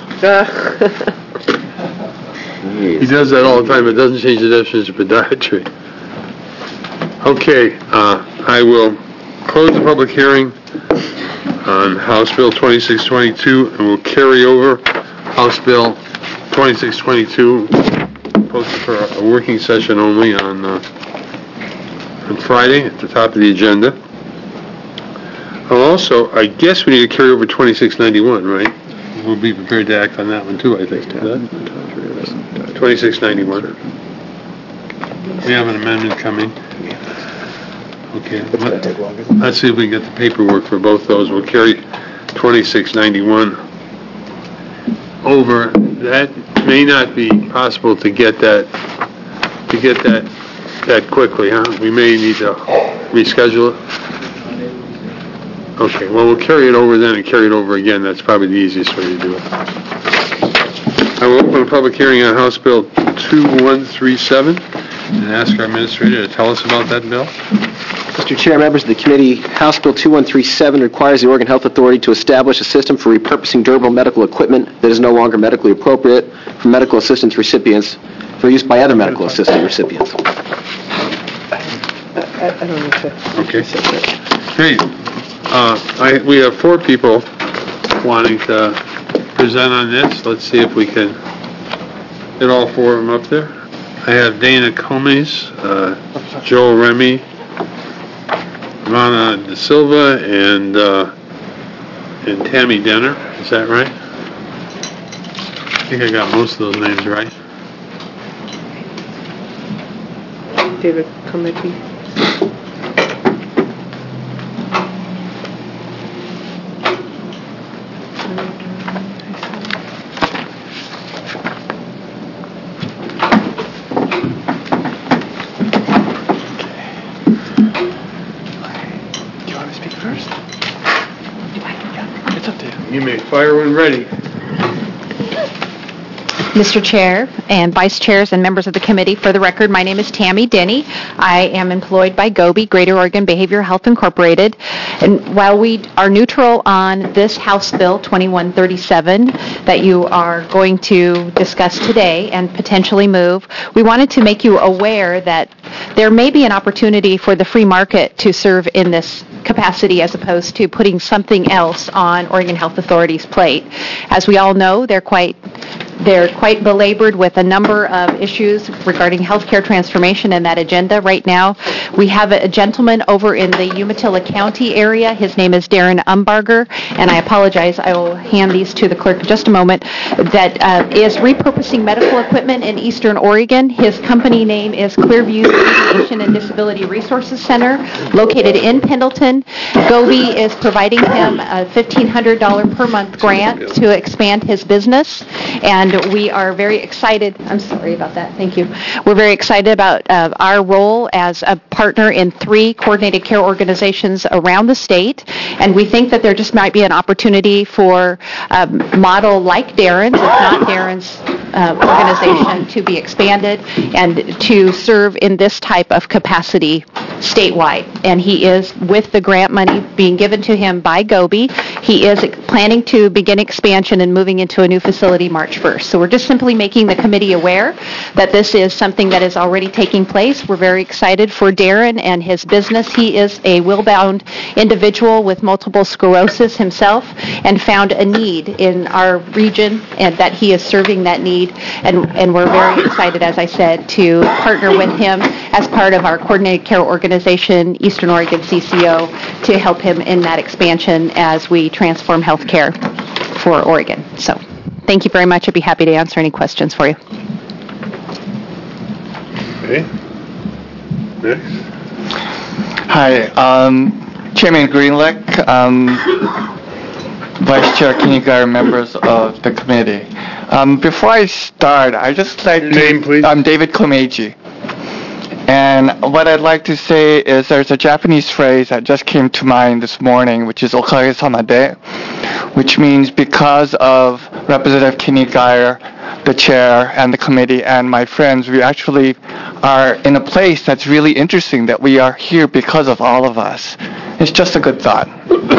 B: He does that all the time. It doesn't change the definition of podiatry. Okay, uh, I will close the public hearing on House Bill twenty-six twenty-two, and we'll carry over House Bill twenty-six twenty-two, posted for a working session only on, uh, on Friday at the top of the agenda. I'll also, I guess we need to carry over twenty-six ninety-one, right? We'll be prepared to act on that one too, I think. twenty-six ninety-one. We have an amendment coming. Okay. Let's see if we can get the paperwork for both those. We'll carry twenty-six ninety-one over. That may not be possible to get that to get that that quickly, huh? We may need to reschedule it. Okay. Well, we'll carry it over then and carry it over again. That's probably the easiest way to do it. I will open a public hearing on House Bill two one three seven and ask our administrator to tell us about that bill.
D: Mister Chair, members of the committee, House Bill two one three seven requires the Oregon Health Authority to establish a system for repurposing durable medical equipment that is no longer medically appropriate for medical assistance recipients for use by other medical assistance recipients.
O: I, I don't need to.
B: Okay. Hey, uh, I, we have four people wanting to present on this. Let's see if we can get all four of them up there. I have Dana Comes, uh, Joel Remy, Rana De Silva, and uh, and Tammy Denner. Is that right? I think I got most of those names right.
O: David Komecki.
B: You may fire when ready.
T: Mister Chair and Vice Chairs and members of the committee, for the record, my name is Tammy Denny. I am employed by GOBI, Greater Oregon Behavioral Health Incorporated. And while we are neutral on this House Bill twenty-one thirty-seven that you are going to discuss today and potentially move, we wanted to make you aware that there may be an opportunity for the free market to serve in this capacity as opposed to putting something else on Oregon Health Authority's plate. As we all know, they're quite They're quite belabored with a number of issues regarding healthcare transformation in that agenda right now. We have a gentleman over in the Umatilla County area. His name is Darren Umbarger, and I apologize. I will hand these to the clerk in just a moment, that uh, is repurposing medical equipment in Eastern Oregon. His company name is Clearview Radiation and Disability Resources Center, located in Pendleton. Gobi is providing him a fifteen hundred dollars per month grant to expand his business, and we are very excited. I'm sorry about that. Thank you. We're very excited about uh, our role as a partner in three coordinated care organizations around the state, and we think that there just might be an opportunity for a model like Darren's, if not Darren's uh, organization, to be expanded and to serve in this type of capacity statewide. And he is, with the grant money being given to him by Gobi, he is planning to begin expansion and moving into a new facility March first. So we're just simply making the committee aware that this is something that is already taking place. We're very excited for Darren and his business. He is a will-bound individual with multiple sclerosis himself and found a need in our region, and that he is serving that need. And, and we're very excited, as I said, to partner with him as part of our coordinated care organization, Eastern Oregon C C O, to help him in that expansion as we transform healthcare for Oregon. So thank you very much. I'd be happy to answer any questions for you.
B: Okay. Next.
U: Hi, um, Chairman Greenlick, um, Vice Chair Kinnegar, members of the committee. Um, before I start, I just like to...
B: Name, please.
U: I'm David Komeiji. And what I'd like to say is there's a Japanese phrase that just came to mind this morning, which is okage-sama de, which means because of Representative Kinnegar, the chair, and the committee, and my friends, we actually are in a place that's really interesting, that we are here because of all of us. It's just a good thought.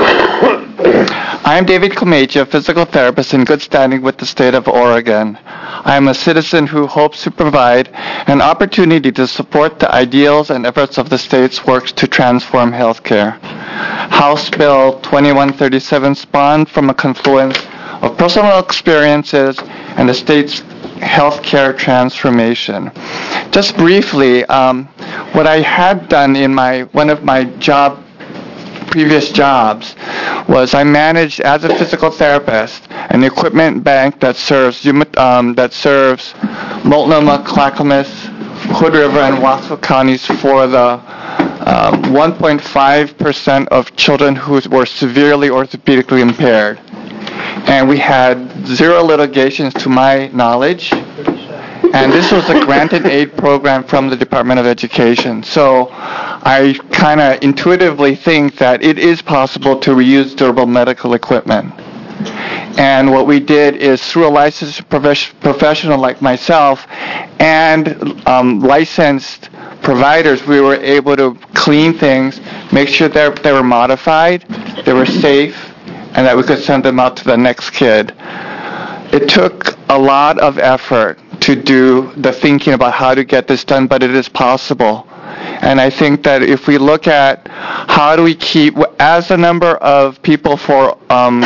U: I am David Komeiji, a physical therapist in good standing with the state of Oregon. I am a citizen who hopes to provide an opportunity to support the ideals and efforts of the state's works to transform healthcare. House Bill twenty-one thirty-seven spawned from a confluence of personal experiences and the state's healthcare transformation. Just briefly, um, what I had done in my one of my job previous jobs was I managed as a physical therapist an equipment bank that serves um, that serves Multnomah, Clackamas, Hood River, and Wasco counties for the um, one point five percent of children who were severely orthopedically impaired. And we had zero litigations to my knowledge. And this was a granted aid program from the Department of Education. So I kind of intuitively think that it is possible to reuse durable medical equipment. And what we did is, through a licensed professional like myself and um, licensed providers, we were able to clean things, make sure that they were modified, they were safe, and that we could send them out to the next kid. It took a lot of effort to do the thinking about how to get this done, but it is possible. And I think that if we look at how do we keep, as the number of people for, um,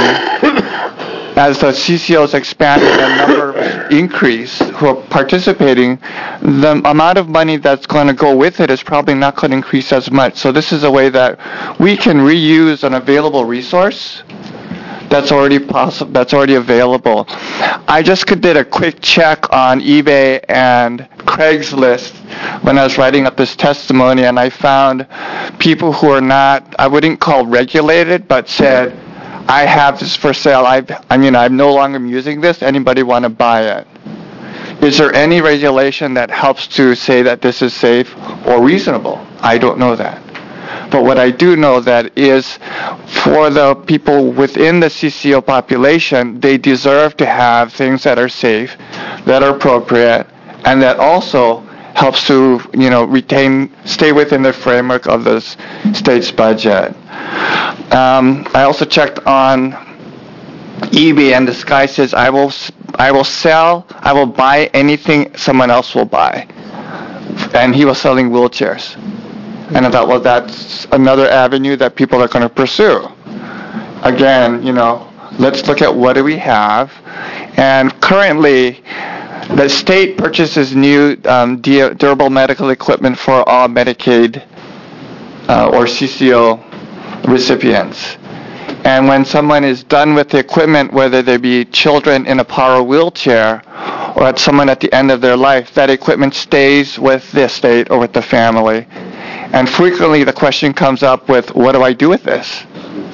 U: as the C C Os expand and the number increase who are participating, the amount of money that's going to go with it is probably not going to increase as much. So this is a way that we can reuse an available resource that's already possible, that's already available. I just did a quick check on eBay and Craigslist when I was writing up this testimony, and I found people who are not, I wouldn't call regulated, but said, I have this for sale. I've, I mean, I'm no longer using this. Anybody want to buy it? Is there any regulation that helps to say that this is safe or reasonable? I don't know that. But what I do know that is, for the people within the C C O population, they deserve to have things that are safe, that are appropriate, and that also helps to, you know, retain, stay within the framework of the state's budget. Um, I also checked on eBay, and this guy says, I will, I will sell, I will buy anything someone else will buy. And he was selling wheelchairs. And I thought, well, that's another avenue that people are going to pursue. Again, you know, let's look at what do we have. And currently, the state purchases new um, durable medical equipment for all Medicaid uh, or C C O recipients. And when someone is done with the equipment, whether they be children in a power wheelchair or at someone at the end of their life, that equipment stays with the estate or with the family. And frequently the question comes up with, what do I do with this?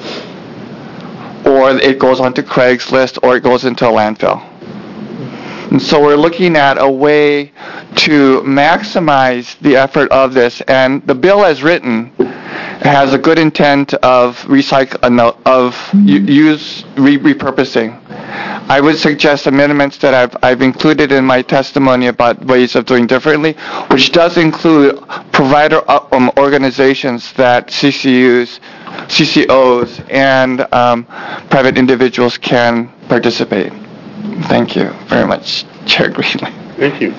U: Or it goes onto Craigslist, or it goes into a landfill. And so we're looking at a way to maximize the effort of this. And the bill as written has a good intent of recycle, of use re- repurposing. I would suggest amendments that I've, I've included in my testimony about ways of doing differently, which does include provider um, organizations that C C Us, C C Os, and um, private individuals can participate. Thank you very much, Chair Greenlee.
B: Thank you.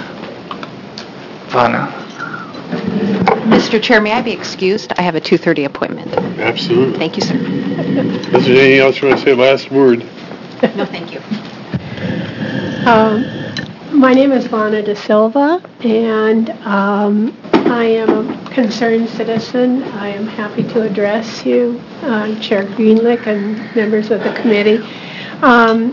U: Vana.
T: Mister Chair, may I be excused? I have a two thirty appointment.
B: Absolutely.
T: Thank you, sir.
B: Is there anything else you want to say? Last word.
T: No, thank you.
G: Um, my name is Vana De Silva, and um, I am a concerned citizen. I am happy to address you, uh, Chair Greenlee and members of the committee. Um,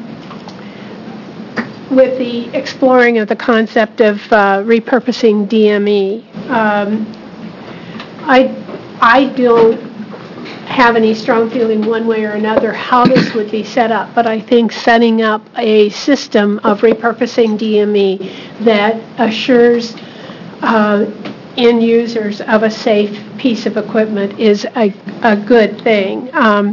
G: with the exploring of the concept of uh, repurposing D M E, um, I, I don't have any strong feeling one way or another how this would be set up, but I think setting up a system of repurposing D M E that assures uh, end users of a safe piece of equipment is a, a good thing. Um,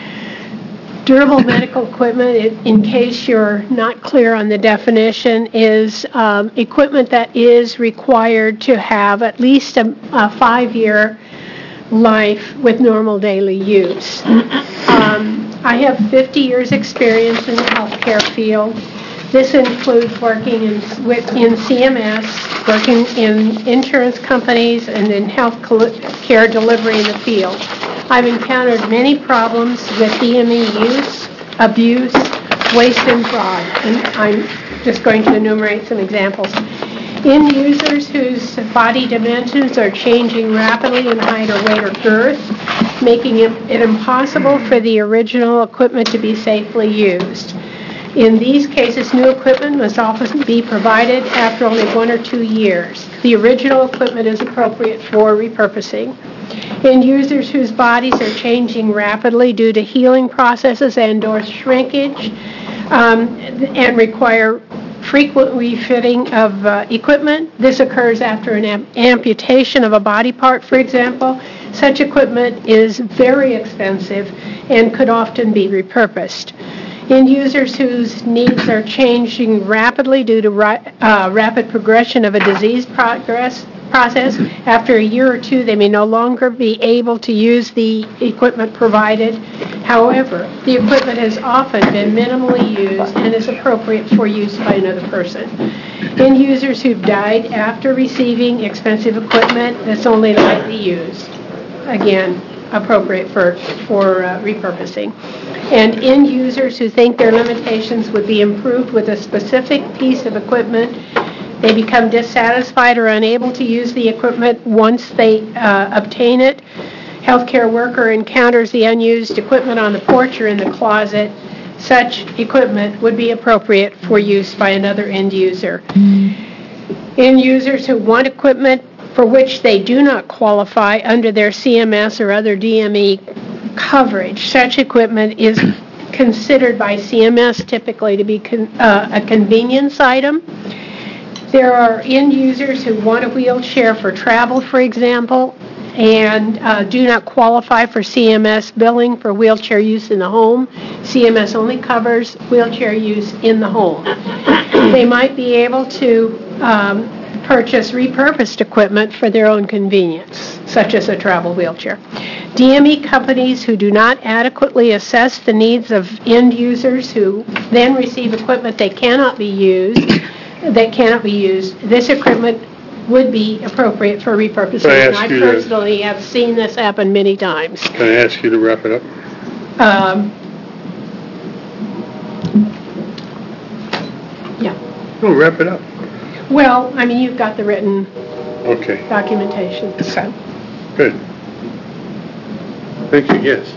G: Durable medical equipment, in case you're not clear on the definition, is um, equipment that is required to have at least a, a five-year life with normal daily use. Um, I have fifty years experience in the healthcare field. This includes working in, with, in C M S, working in insurance companies, and in health care delivery in the field. I've encountered many problems with D M E use, abuse, waste, and fraud, and I'm just going to enumerate some examples. End users whose body dimensions are changing rapidly in height or weight or girth, making it, it impossible for the original equipment to be safely used. In these cases, new equipment must often be provided after only one or two years. The original equipment is appropriate for repurposing. In users whose bodies are changing rapidly due to healing processes and or shrinkage um, and require frequent refitting of uh, equipment. This occurs after an am- amputation of a body part, for example. Such equipment is very expensive and could often be repurposed. In users whose needs are changing rapidly due to ri- uh, rapid progression of a disease progress process, after a year or two they may no longer be able to use the equipment provided. However, the equipment has often been minimally used and is appropriate for use by another person. In users who've died after receiving expensive equipment that's only lightly used, again, appropriate for, for uh, repurposing. And end users who think their limitations would be improved with a specific piece of equipment, they become dissatisfied or unable to use the equipment once they uh, obtain it. Healthcare worker encounters the unused equipment on the porch or in the closet. Such equipment would be appropriate for use by another end user. End users who want equipment for which they do not qualify under their C M S or other D M E coverage. Such equipment is considered by C M S typically to be con- uh, a convenience item. There are end users who want a wheelchair for travel, for example, and uh, do not qualify for C M S billing for wheelchair use in the home. C M S only covers wheelchair use in the home. They might be able to um, purchase repurposed equipment for their own convenience, such as a travel wheelchair. D M E companies who do not adequately assess the needs of end users who then receive equipment they cannot be used, that cannot be used. This equipment would be appropriate for repurposing.
B: Can I
G: And
B: ask
G: I
B: you to-
G: personally have seen this happen many times.
B: Can I ask you to wrap it up?
G: Um, Yeah.
B: No, wrap it up.
G: Well, I mean, you've got the written
B: Okay,
G: documentation, so.
B: good. Thank you, yes.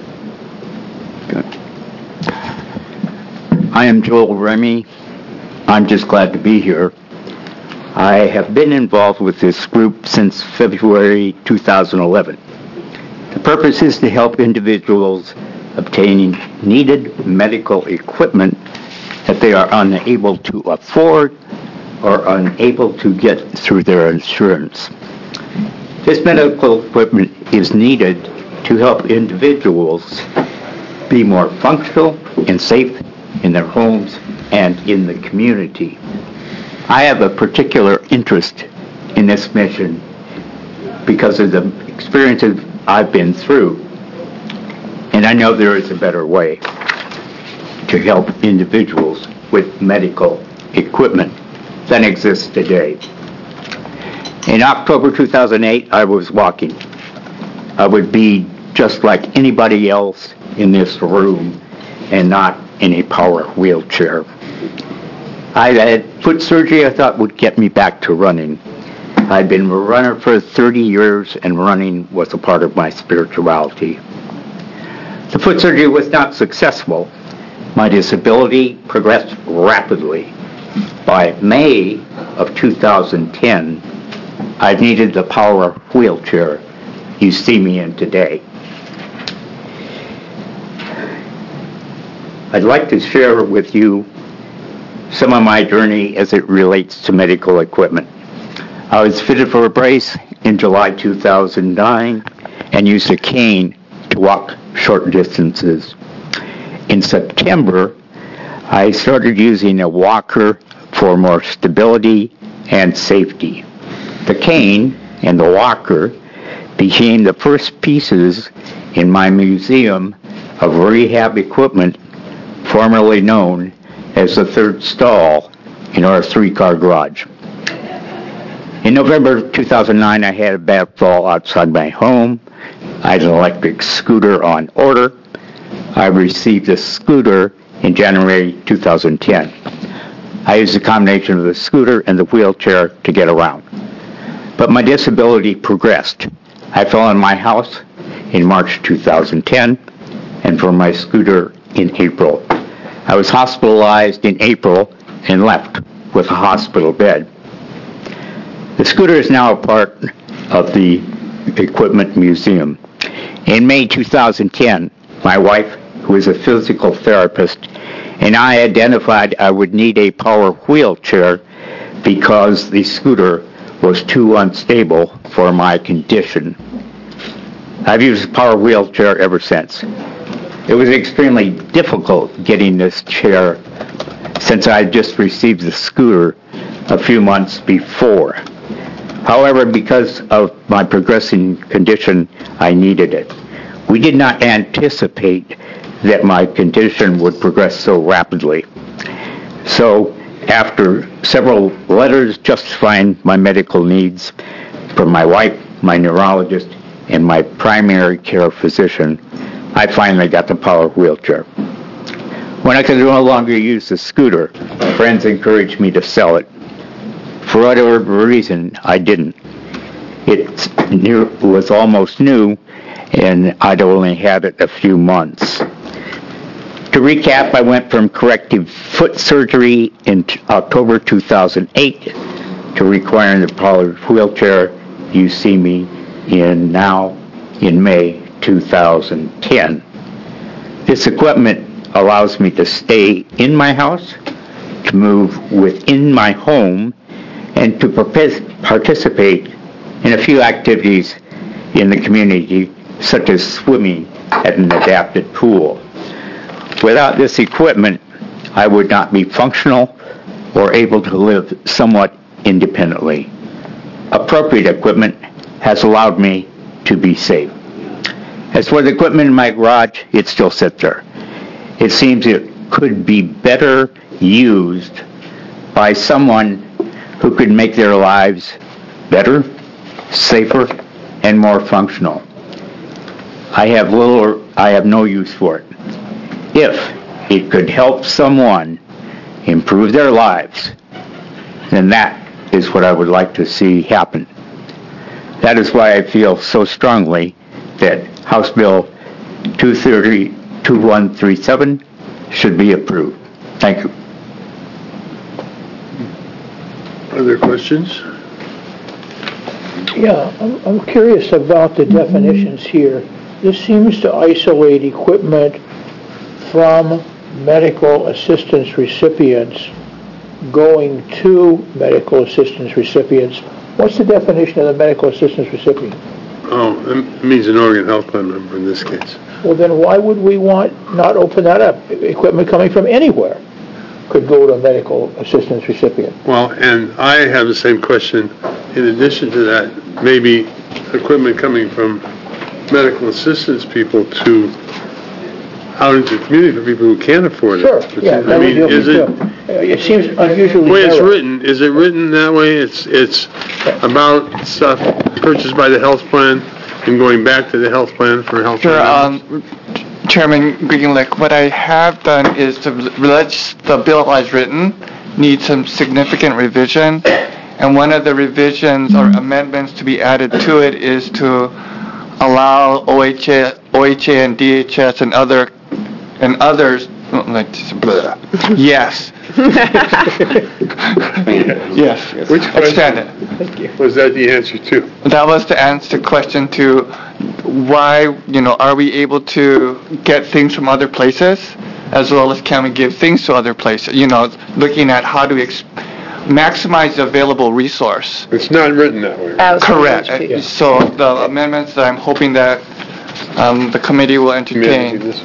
F: I am Joel Remy. I'm just glad to be here. I have been involved with this group since February two thousand eleven. The purpose is to help individuals obtain needed medical equipment that they are unable to afford or unable to get through their insurance. This medical equipment is needed to help individuals be more functional and safe in their homes and in the community. I have a particular interest in this mission because of the experiences I've been through, and I know there is a better way to help individuals with medical equipment than exists today. In October two thousand eight, I was walking. I would be just like anybody else in this room and not in a power wheelchair. I had foot surgery I thought would get me back to running. I'd been a runner for thirty years, and running was a part of my spirituality. The foot surgery was not successful. My disability progressed rapidly. By May of two thousand ten, I needed the power wheelchair you see me in today. I'd like to share with you some of my journey as it relates to medical equipment. I was fitted for a brace in July two thousand nine and used a cane to walk short distances. In September, I started using a walker for more stability and safety. The cane and the walker became the first pieces in my museum of rehab equipment, formerly known as the third stall in our three-car garage. In November two thousand nine, I had a bad fall outside my home. I had an electric scooter on order. I received the scooter in January two thousand ten. I used a combination of the scooter and the wheelchair to get around. But my disability progressed. I fell in my house in March two thousand ten and from my scooter in April. I was hospitalized in April and left with a hospital bed. The scooter is now a part of the Equipment Museum. In May two thousand ten, my wife, who is a physical therapist, and I identified I would need a power wheelchair because the scooter was too unstable for my condition. I've used a power wheelchair ever since. It was extremely difficult getting this chair since I had just received the scooter a few months before. However, because of my progressing condition, I needed it. We did not anticipate that my condition would progress so rapidly. So, after several letters justifying my medical needs from my wife, my neurologist, and my primary care physician, I finally got the power wheelchair. When I could no longer use the scooter, friends encouraged me to sell it. For whatever reason, I didn't. It new, was almost new, and I'd only had it a few months. To recap, I went from corrective foot surgery in October two thousand eight to requiring the powered wheelchair you see me in now in May two thousand ten. This equipment allows me to stay in my house, to move within my home, and to participate in a few activities in the community, such as swimming at an adapted pool. Without this equipment, I would not be functional or able to live somewhat independently. Appropriate equipment has allowed me to be safe. As for the equipment in my garage, it still sits there. It seems it could be better used by someone who could make their lives better, safer, and more functional. I have little or I have no use for it. If it could help someone improve their lives, then that is what I would like to see happen. That is why I feel so strongly that House Bill two thirty, two one three seven should be approved. Thank you.
B: Other questions?
H: Yeah, I'm, I'm curious about the definitions here. This seems to isolate equipment from medical assistance recipients going to medical assistance recipients. What's the definition of the medical assistance recipient?
B: Oh, it means an Oregon Health Plan member in this case.
H: Well, then why would we want, not open that up? Equipment coming from anywhere could go to a medical assistance recipient.
B: Well, and I have the same question. In addition to that, maybe equipment coming from medical assistance people to out into the community for people who can't afford it.
H: Sure, yeah, that
B: I
H: would
B: mean,
H: be
B: is it?
H: too. It seems unusually
B: The way it's
H: narrow.
B: written, is it written that way? It's it's about stuff purchased by the health plan and going back to the health plan for health
U: Sure,
B: plan.
U: um, Chairman Greenlick, what I have done is to let the bill as written needs some significant revision, and one of the revisions or amendments to be added to it is to allow O H A, O H A and D H S and other and others. Like, blah. Yes. Yes.
B: Which
U: Expand it.
H: Thank you.
B: Was that the answer to?
U: That was to answer the question to why, you know, are we able to get things from other places as well as can we give things to other places? You know, looking at how do we ex- maximize the available resource.
B: It's not written that way.
U: Right? Correct. Uh, So the amendments that I'm hoping that um, the committee will entertain.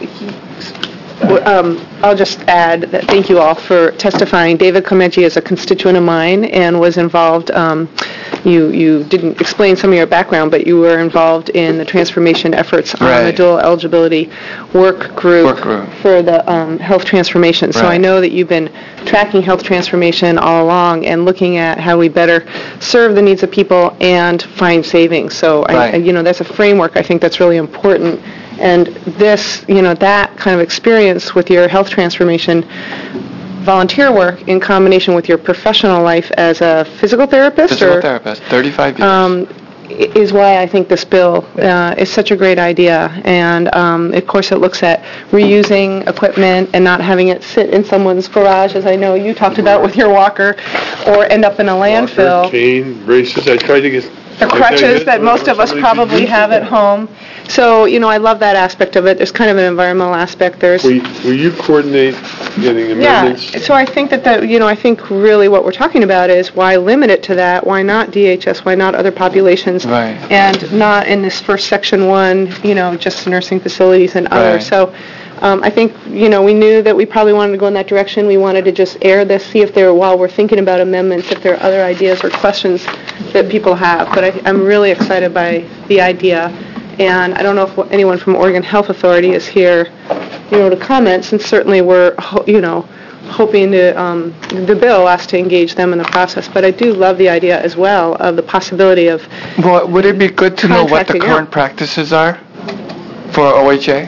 O: Um, I'll just add that thank you all for testifying. David Comanche is a constituent of mine and was involved, um, you you didn't explain some of your background, but you were involved in the transformation efforts on the
U: Right.
O: dual eligibility work group,
U: Work group.
O: for the um, health transformation. So I
U: Right.
O: know that you've been tracking health transformation all along and looking at how we better serve the needs of people and find savings. So, I,
U: Right.
O: you know, that's a framework I think that's really important. And this, you know, that kind of experience with your health transformation volunteer work in combination with your professional life as a physical therapist
U: Physical
O: or,
U: therapist, thirty-five years.
O: um, i- is why I think this bill uh, is such a great idea. And, um, of course, it looks at reusing equipment and not having it sit in someone's garage, as I know you talked about with your walker, or end up in a landfill.
B: Walker, cane, braces. I tried to get
O: The crutches that most of us probably have at home. So, you know, I love that aspect of it. There's kind of an environmental aspect. There's
B: Will you, will you coordinate getting
O: yeah,
B: amendments?
O: so I think that, that, you know, I think really what we're talking about is why limit it to that? Why not D H S? Why not other populations?
U: Right.
O: And not in this first section one, you know, just nursing facilities and others.
U: Right.
O: So um, I think, you know, we knew that we probably wanted to go in that direction. We wanted to just air this, see if there, while we're thinking about amendments, if there are other ideas or questions that people have. But I, I'm really excited by the idea. And I don't know if anyone from Oregon Health Authority is here, you know, to comment, since certainly we're, ho- you know, hoping to, um, the bill asks to engage them in the process. But I do love the idea as well of the possibility of
U: Well, would it be good to know what the
O: contracting
U: current
O: out.
U: practices are for O H A?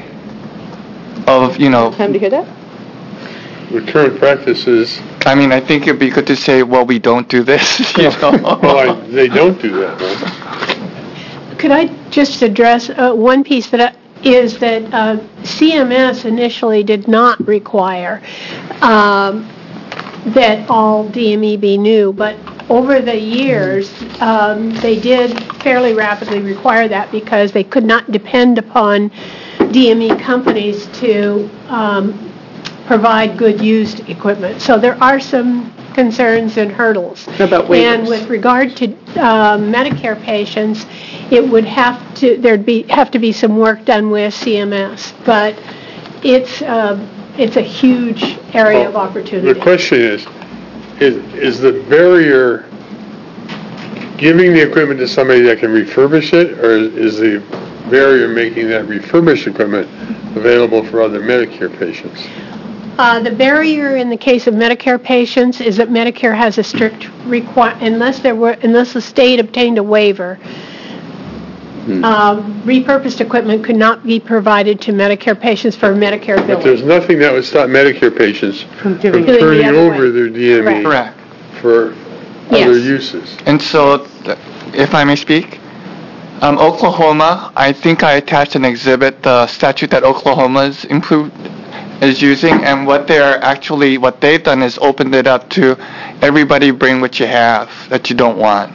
U: Of, you know,
O: Time to hear that?
B: The current practices,
U: I mean, I think it'd be good to say, well, we don't do this, you know?
B: well, I, they don't do that, right?
G: Could I just address uh, one piece that I, is that uh, C M S initially did not require um, that all D M E be new, but over the years, um, they did fairly rapidly require that because they could not depend upon D M E companies to um, provide good used equipment. So there are some concerns and hurdles.
O: About waivers.
G: And with regard to uh, Medicare patients, it would have to, there'd be, have to be some work done with C M S. But it's, uh, it's a huge area of opportunity.
B: The question is, is, is the barrier giving the equipment to somebody that can refurbish it, or is the barrier making that refurbished equipment available for other Medicare patients?
G: Uh, The barrier in the case of Medicare patients is that Medicare has a strict require, unless there were, unless the state obtained a waiver, uh, repurposed equipment could not be provided to Medicare patients for Medicare
B: But there's
G: billing.
B: nothing that would stop Medicare patients from
G: Doing the
B: turning
G: other
B: over
G: way.
B: their D M E
U: Correct.
B: for
U: Yes.
B: other uses.
U: And so, th- if I may speak, um, Oklahoma, I think I attached an exhibit, the statute that Oklahoma is improved, is using, and what they're actually, what they've done is opened it up to everybody bring what you have that you don't want.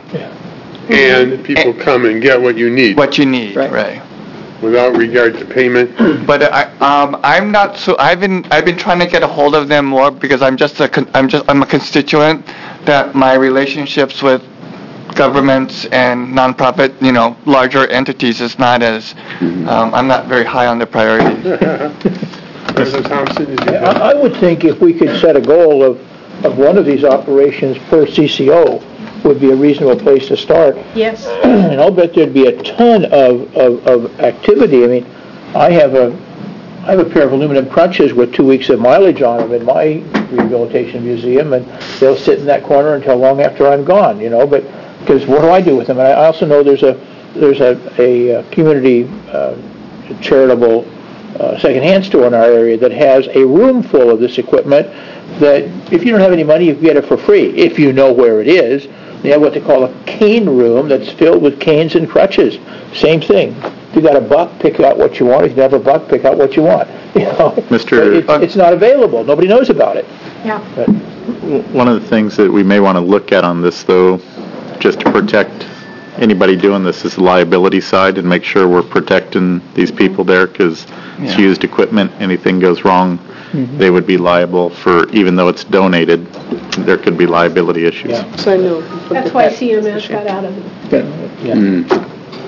B: And people come and get what you need.
U: What you need, right.
B: Without regard to payment.
U: But I, um, I'm not so. I've been, I've been trying to get a hold of them more because I'm just a, con- I'm just, I'm a constituent. That my relationships with governments and nonprofit, you know, larger entities is not as. Um, I'm not very high on the priorities.
B: President Thompson, is
H: I I would think if we could set a goal of, of one of these operations per C C O would be a reasonable place to start.
G: Yes.
H: And I'll bet there'd be a ton of, of, of activity. I mean, I have a, I have a pair of aluminum crutches with two weeks of mileage on them in my rehabilitation museum, and they'll sit in that corner until long after I'm gone, you know, but, because what do I do with them? And I also know there's a, there's a, a uh, community uh, charitable uh, secondhand store in our area that has a room full of this equipment that if you don't have any money, you can get it for free, if you know where it is. They have what they call a cane room that's filled with canes and crutches. Same thing. If you got a buck, pick out what you want. If you have a buck, pick out what you want. You know,
J: Mister
H: It's, it's not available. Nobody knows about it.
G: Yeah.
H: But,
J: One of the things that we may want to look at on this, though, just to protect anybody doing this, is the liability side and make sure we're protecting these people there, because it's
U: Yeah.
J: used equipment. Anything goes wrong,
H: Mhm.
J: they would be liable for, even though it's donated, there could be liability issues.
O: So I know.
G: That's why C M S got out of it.
H: yeah.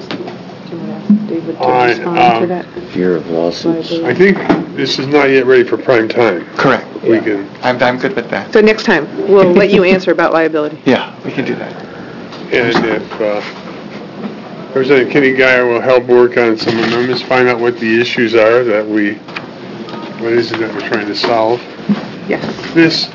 O: David to
B: I,
O: respond to
B: um,
O: that.
I: Fear of lawsuits.
B: I think this is not yet ready for prime time.
U: Correct.
B: We can,
U: I'm, I'm good with that.
O: So next time, we'll let you answer about liability.
U: Yeah, we can do that.
B: and if uh, Representative Kenny Guyer will help work on some amendments, find out what the issues are that we, what is it that we're trying to solve.
O: Yes.
B: This,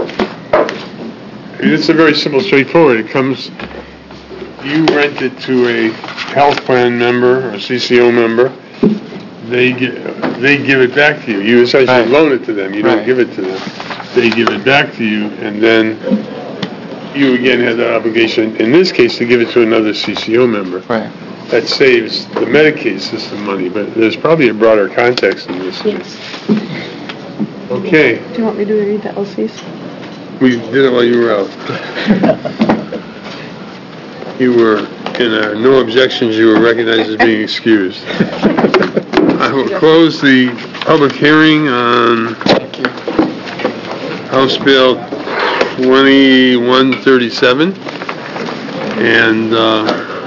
B: I mean, it's a very simple, straightforward. It comes, you rent it to a health plan member or C C O member. They give, they give it back to you. You essentially
U: Right.
B: loan it to them. You don't
U: Right.
B: give it to them. They give it back to you, and then you again have the obligation, in this case, to give it to another C C O member.
U: Right.
B: That saves the Medicaid system money, but there's probably a broader context in this.
G: Yes.
B: Okay,
O: Do you want me to read the L Cs?
B: we did it while you were out. You were in a no objections, you were recognized as being excused. I will close the public hearing on House Bill twenty-one thirty-seven and, uh,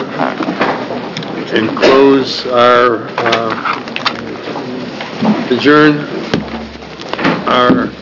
B: and close our, uh, adjourn our